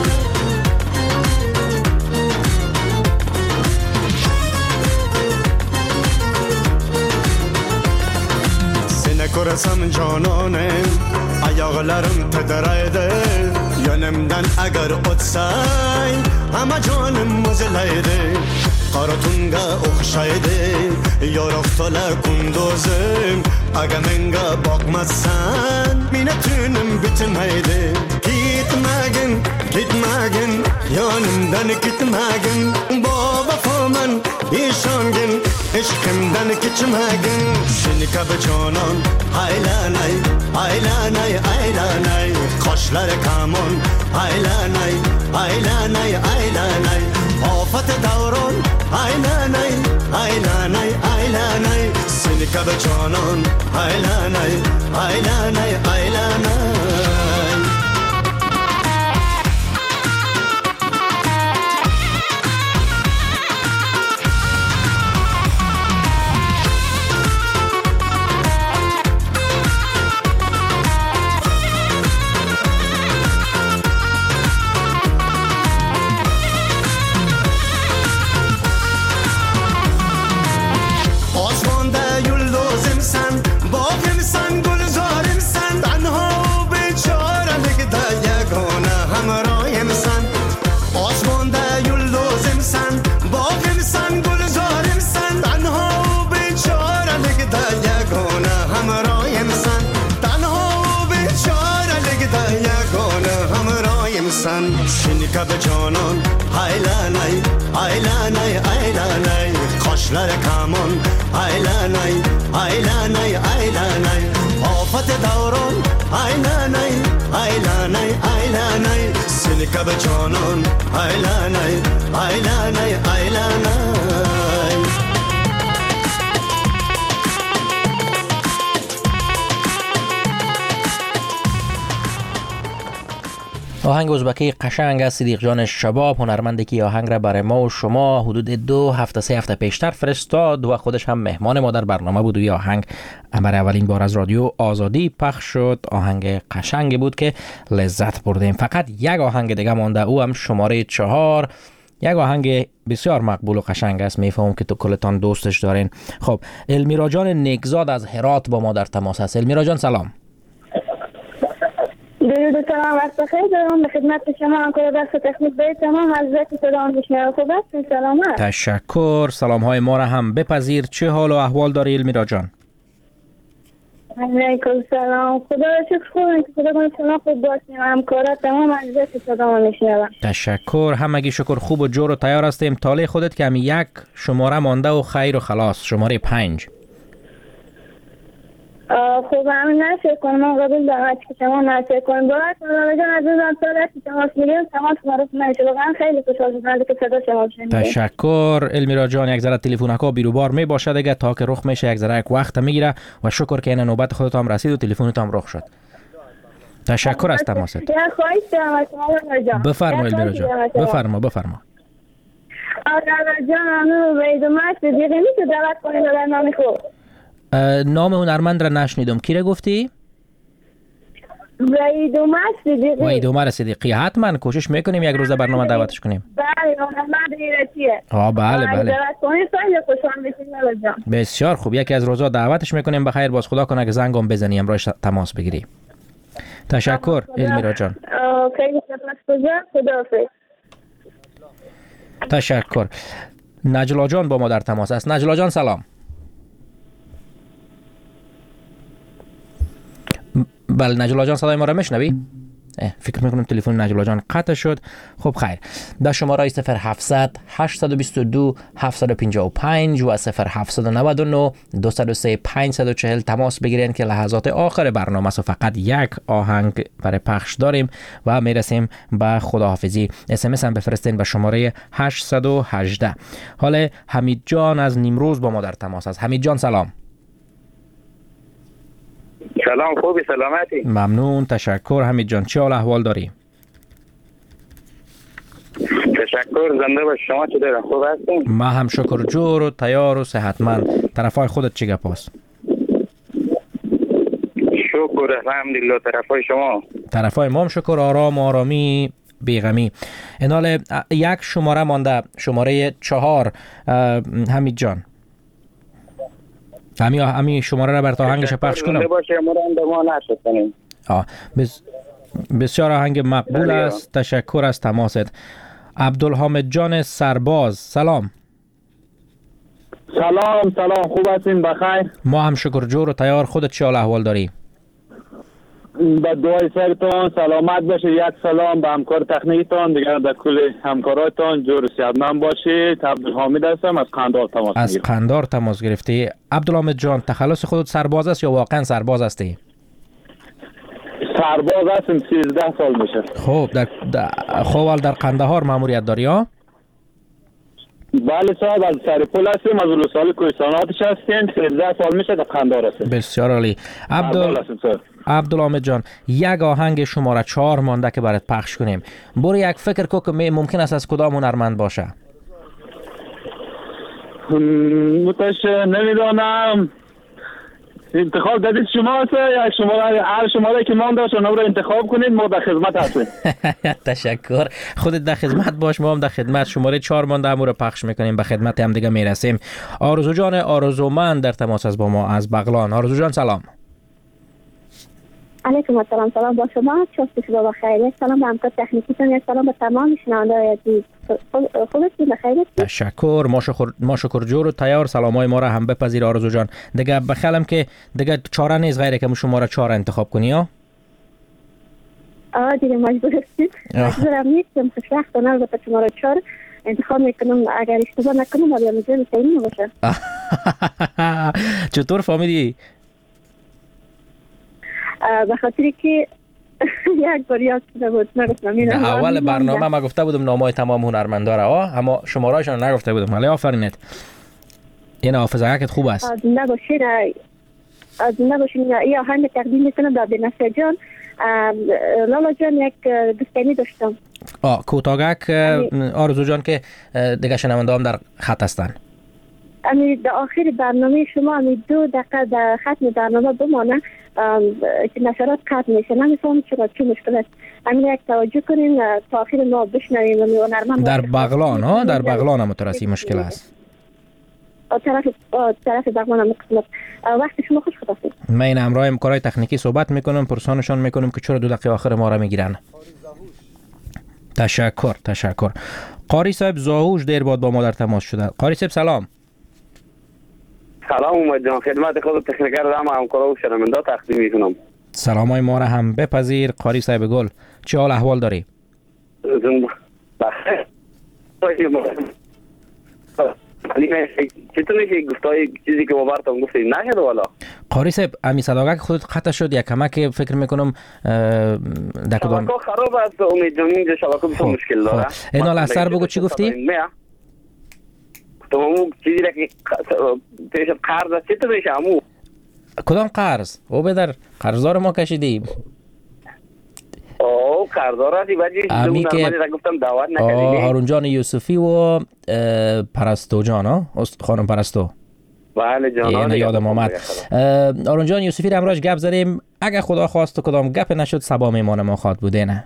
S21: کرسم جانانه ayağlarım tedreyde yönümden eğer ötsay ama canım muzlaydı Karatunga okşaydı yoruk tola kunduzum Agamenge bakmazsan minnetünüm bitmeydi Gitmegin gitmegin yanımdan gitmegin Baba faman işangin eşkimden geçmegin Seni kab canan aylanay aylanay aylanay Kaşlar kaman aylanay aylanay aylanay Afet davran aylanay aylanay aylanay Seni kab canan aylanay aylanay aylanay Seni kab canan aylanay aylanay aylanay Kaşlar kaman aylanay aylanay aylanay Afet davran aylanay aylanay aylanay Seni kab canan aylanay aylanay aylanay
S11: آهنگ ازبکی قشنگ از صدیق جان شباب، هنرمندی که آهنگ را برای ما و شما حدود دو هفته سه هفته پیشتر فرستاد و خودش هم مهمان ما در برنامه بود و این آهنگ برای اولین بار از رادیو آزادی پخش شد. آهنگ قشنگی بود که لذت بردیم. فقط یک آهنگ دیگه مانده، او هم شماره چهار، یک آهنگ بسیار مقبول و قشنگ است. میفهمم که تو کلتان دوستش دارین. خب المیرا جان نیکزاد از هرات با ما در تماس است. المیرا جان سلام.
S17: درود و سلام وقت بخیر دارم به خدمت شما همکار بخش تکنیک به تمام حضرت سلام میشنوم. خوب هستین؟ سلامت.
S11: تشکر. سلام های ما را هم بپذیر. چه حال و احوال داری المیرا جان؟
S17: علیکم سلام. خدا را شکر خوبم که خدا کنه شما خوب باشین. همکارات تمام حضرت سلام میشنوم.
S11: تشکر. همگی شکر خوب و جور و تیار هستیم. طالع خودت که همی یک شماره مانده و خیر و خلاص، شماره پنج.
S17: خوب همین نشه کنم من قبول دارم که شما نشه کنم باید مولانا جان عزیزم سال هستی تماس میگیرم تماس معروف نشه. واقعا خیلی خوشحال شدم که صدا شما شنیدم.
S11: تشکر المیرا جان. یک ذره تلفن‌ها بیروبار می باشه دیگه تا که رخ میشه یک ذره یک وقت میگیره و شکر که این نوبت خودت هم رسید و تلفنت هم رخ شد. تشکر از تماست.
S12: یه خواهش دارم از شما جان.
S11: بفرمایید میرا جان. بفرما بفرما.
S12: آقا جان همون ویدومت دیگه میشه دعوت کنید در نام خوب.
S11: نام هنرمند را نشنیدم. کی را گفتی؟
S12: ویدومت صدیقی.
S11: ویدومت صدیقی. حتما کوشش میکنیم یک روز برنامه دعوتش کنیم.
S12: بله هنرمند ایرانیه.
S11: آه بله بله.
S12: دعوت کنید خیلی خوشحال میشیم میرا جان.
S11: بسیار خوب. یکی از روزا دعوتش میکنیم. بخیر باز خدا کنه که زنگم بزنی امروز تماس بگیری. تشکر المیرا جان.
S12: خیلی سپاسگزارم. خداحافظ.
S11: تشکر. نجلا جان با ما در تماس است. نجلا جان سلام. بله نجلا جان صدای ما را میشنوی؟ فکر میکنم تلفن نجلا جان قطع شد. خب خیر. در شماره صفر هفتصد هشتصد و بیست و دو هفتصد و پنجاه و پنج و صفر هفتصد و نود و نه دویست و سه پانصد و چهل تماس بگیرین که لحظات آخر برنامه است و فقط یک آهنگ برای پخش داریم و میرسیم به خداحافظی. اس ام اس هم بفرستین به شماره هشتصد و هجده. حالا حمید جان از نیمروز با ما در تماس است. حمید جان سلام.
S2: سلام خوبی سلامتی؟
S11: ممنون تشکر. حمید جان چه حال احوال داری؟
S2: تشکر زنده باش. شما چطور خوب هستین؟
S11: ما هم شکر جور و تیار و صحتمند. طرفای خودت چی گپ است؟
S2: شکر الحمدلله. طرفای شما؟
S11: طرفای ما هم شکر آرام آرامی بیغمی. انال یک شماره مانده شماره چهار. حمید جان همی همی شماره را بر تا آهنگش پخش کنم. آه بس بسیار آهنگ مقبول است. تشکر از تماست. عبدالحامد جان سرباز سلام.
S22: سلام سلام خوب هستین بخیر؟
S11: ما هم شکر جور و تیار. خودت چه حال احوال داری؟
S22: با دعای سرتون سلامت باشه. یک سلام به همکار تکنیکتون دیگر در کل همکاراتون جور و صحتمند باشید. عبدالحامد هستم از قندار تماس میگیرم.
S11: از قندار تماس گرفتی. عبدالحامد جان تخلص خودت سرباز است یا واقعا سرباز هستی؟
S22: سرباز هستم سیزده سال میشه.
S11: خب در, در خوال در قندهار ماموریت داری ها؟
S22: بله صاحب از سرپل هستیم. از ولسوالی کوهستاناتش هستیم. سیزده سال میشه در قندار هستیم.
S11: بسیار عالی. عبدال عبدالحامد جان یک آهنگ شماره چهار مانده که برات پخش کنیم. برو یک فکر کو که ممکن است از کدام هنرمند باشه.
S22: متش نمیدونم. انتخاب دادید شما هست. یک شماره هر شماره که مانده شما رو انتخاب کنید. ما در خدمت هستیم.
S11: تشکر. خودت در خدمت باش. ما هم در خدمت. شماره چهار مانده هم رو پخش میکنیم. به خدمت هم دیگه میرسیم. آرزو جان آرزومند در تماس است با ما از بغلان. آرزو جان سلام.
S12: علیکم السلام. سلام با شما. چطور شما بخیر؟ سلام به همکار تکنیکیتون. یک سلام به تمام شنونده‌های عزیز. خوبید بخیر؟
S11: تشکر. ما شکر ما شکر جور و تیار. سلامای ما را هم بپذیر آرزو جان. دیگه بخلم که دیگه چاره نیست غیر که شما را چهار انتخاب کنی ها.
S12: آه دیگه مجبور هستید. مجبورم نیستم که شخصا البته شما را چهار انتخاب میکنم. اگر اشتباه نکنم ولی میگم صحیح نباشه.
S11: چطور فهمیدی؟
S12: به خاطری که یک بار یاد شده بود نگفتم.
S11: اول برنامه ما گفته بودم نامای تمام هنرمندا را اما شماره‌شان نگفته بودم. ولی آفرینت. این حافظه‌ات خوب است.
S12: زنده باشین. زنده باشین. یا آهنگ تقدیم میکنم به بنفشه جان. لالا جان یک دوستانی داشتم.
S11: آه کوتاگک آرزو جان که دیگه شنونده هم در خط هستن.
S12: امی در آخر برنامه شما امی دو دقیقه در ختم برنامه بمانه که نشرات قطع میشه. نمیفهمم چرا چه مشکل است. امی یک توجه کنین تا آخر ما بشنویم.
S11: در بغلان ها در بغلان هم ترسی مشکل است.
S12: طرف طرف بغلان هم قسمت. وقتی شما خوش خدا هستید.
S11: من این امرای همکارای تکنیکی صحبت میکنم پرسانشان میکنم که چرا دو دقیقه آخر ما را میگیرن. تشکر تشکر. قاری صاحب زاهوش دیر بعد با ما در تماس شده. قاری صاحب سلام.
S2: سلام اومد جان. خدمت خود تکنیکر را همکارا و شنوندا تقدیم میکنم.
S11: سلامای ما را هم بپذیر. قاری صاحب گل چه حال احوال داری؟
S2: زنده بخیر. چطور میشه گفتای چیزی که ما براتون گفتیم نشد والا؟
S11: قاری صاحب امی صداقت خودت قطع شد یک کمک فکر میکنم در کدام
S2: شبکه خراب است. امید جان اینجا شبکه بسیار مشکل داره.
S11: اینا اثر بگو چی گفتی؟
S2: تو همون چیزی را که پیش قرض است چطور میشه همون؟
S11: کدام قرض؟ او بدر قرضدار ما کشیدیم.
S2: قرضدار هستی ولی
S11: امی
S2: اون
S11: که
S2: نرمانی را گفتم دعوت
S11: آه،
S2: نکردی.
S11: هارون جان یوسفی و اه، پرستو جان ها است- خانم پرستو
S2: بله جان.
S11: اینه یادم آمد. اه، هارون جان یوسفی را امروز گپ زدیم. اگه خدا خواست و کدام گپ نشد سبا میمان ما خواد بوده نه.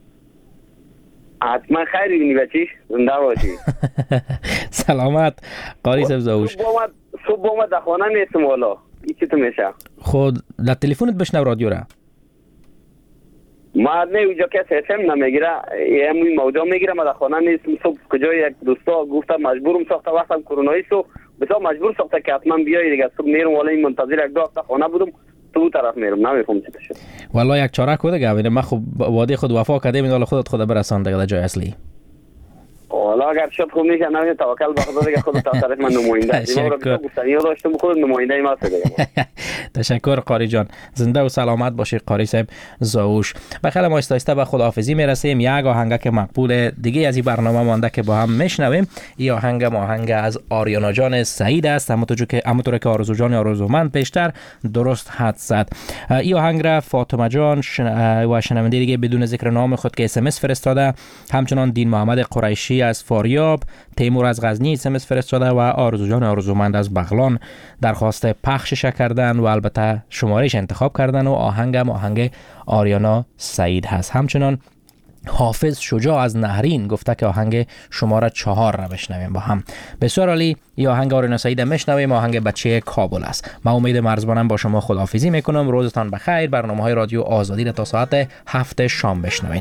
S2: حتما خیلی بینی بچی زنده باشی.
S11: سلامت قاری سبزاوش.
S2: صبح آمد صبح آمد در خانه نیستم والا. این چی تو میشه؟
S11: خود در تلفنت بشنو رادیو را.
S2: ما نه اونجا کسی اسم نمیگیره، همین موضوع میگیره. ما در خانه نیستم. صبح کجا یک دوستا گفتم مجبورم ساخته وقتم کرونایی سو بسیار مجبور ساخته که حتما بیایی دیگه. صبح میرم والا این منتظر یک دو هفته خانه بودم تو طرف میرم نمیفهم چی شد.
S11: والله یک چاره کو دیگه. من خب وعده خود وفا کردم این خودت خود برسان دیگه در جای اصلی.
S2: والا اگر شد خوب میشه نه توکل به خدا دیگه خودت تا طرف من نماینده. دیگه رو گفتنی داشتم خود نماینده ما دیگه.
S11: تشکر قاری جان. زنده و سلامت باشی قاری صاحب زاوش. بخیر ما استایسته به خداحافظی میرسیم. یک آهنگ مقبول دیگه از این برنامه مانده که با هم میشنویم. این آهنگ آهنگ از آریانا جان سعید است. همونطور که همونطور که آرزو جان آرزومند پیشتر درست حد زد. این آهنگ را فاطمه جان و شنونده دیگه بدون ذکر نام خود که اس ام اس فرستاده، همچنان دین محمد قریشی از فاریاب، تیمور از غزنی اس ام اس فرستاده و آرزو جان آرزومند از بغلان درخواست پخشش کردن و البته شمارش انتخاب کردن و آهنگم آهنگ آریانا سعید هست. همچنان حافظ شجاع از نهرین گفته که آهنگ شماره چهار را بشنویم با هم. بسیار عالی. یا آهنگ آریانا سعید میشنویم. آهنگ بچه کابل است. من امید مرزبانم با شما خداحافظی میکنم. روزتان بخیر. برنامه‌های رادیو آزادی را تا ساعت هفت شام بشنوین.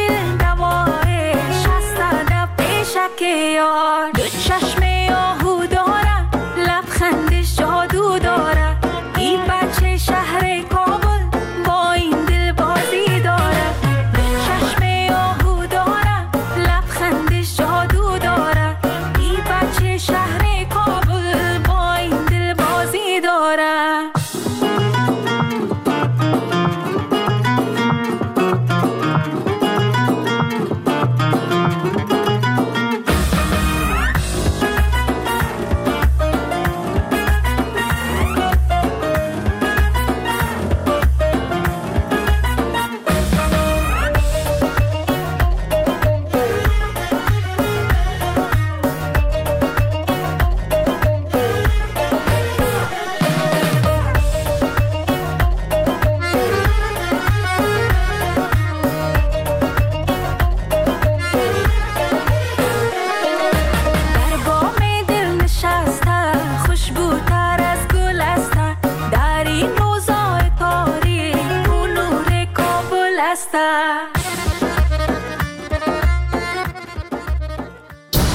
S3: یار دو چشم آهو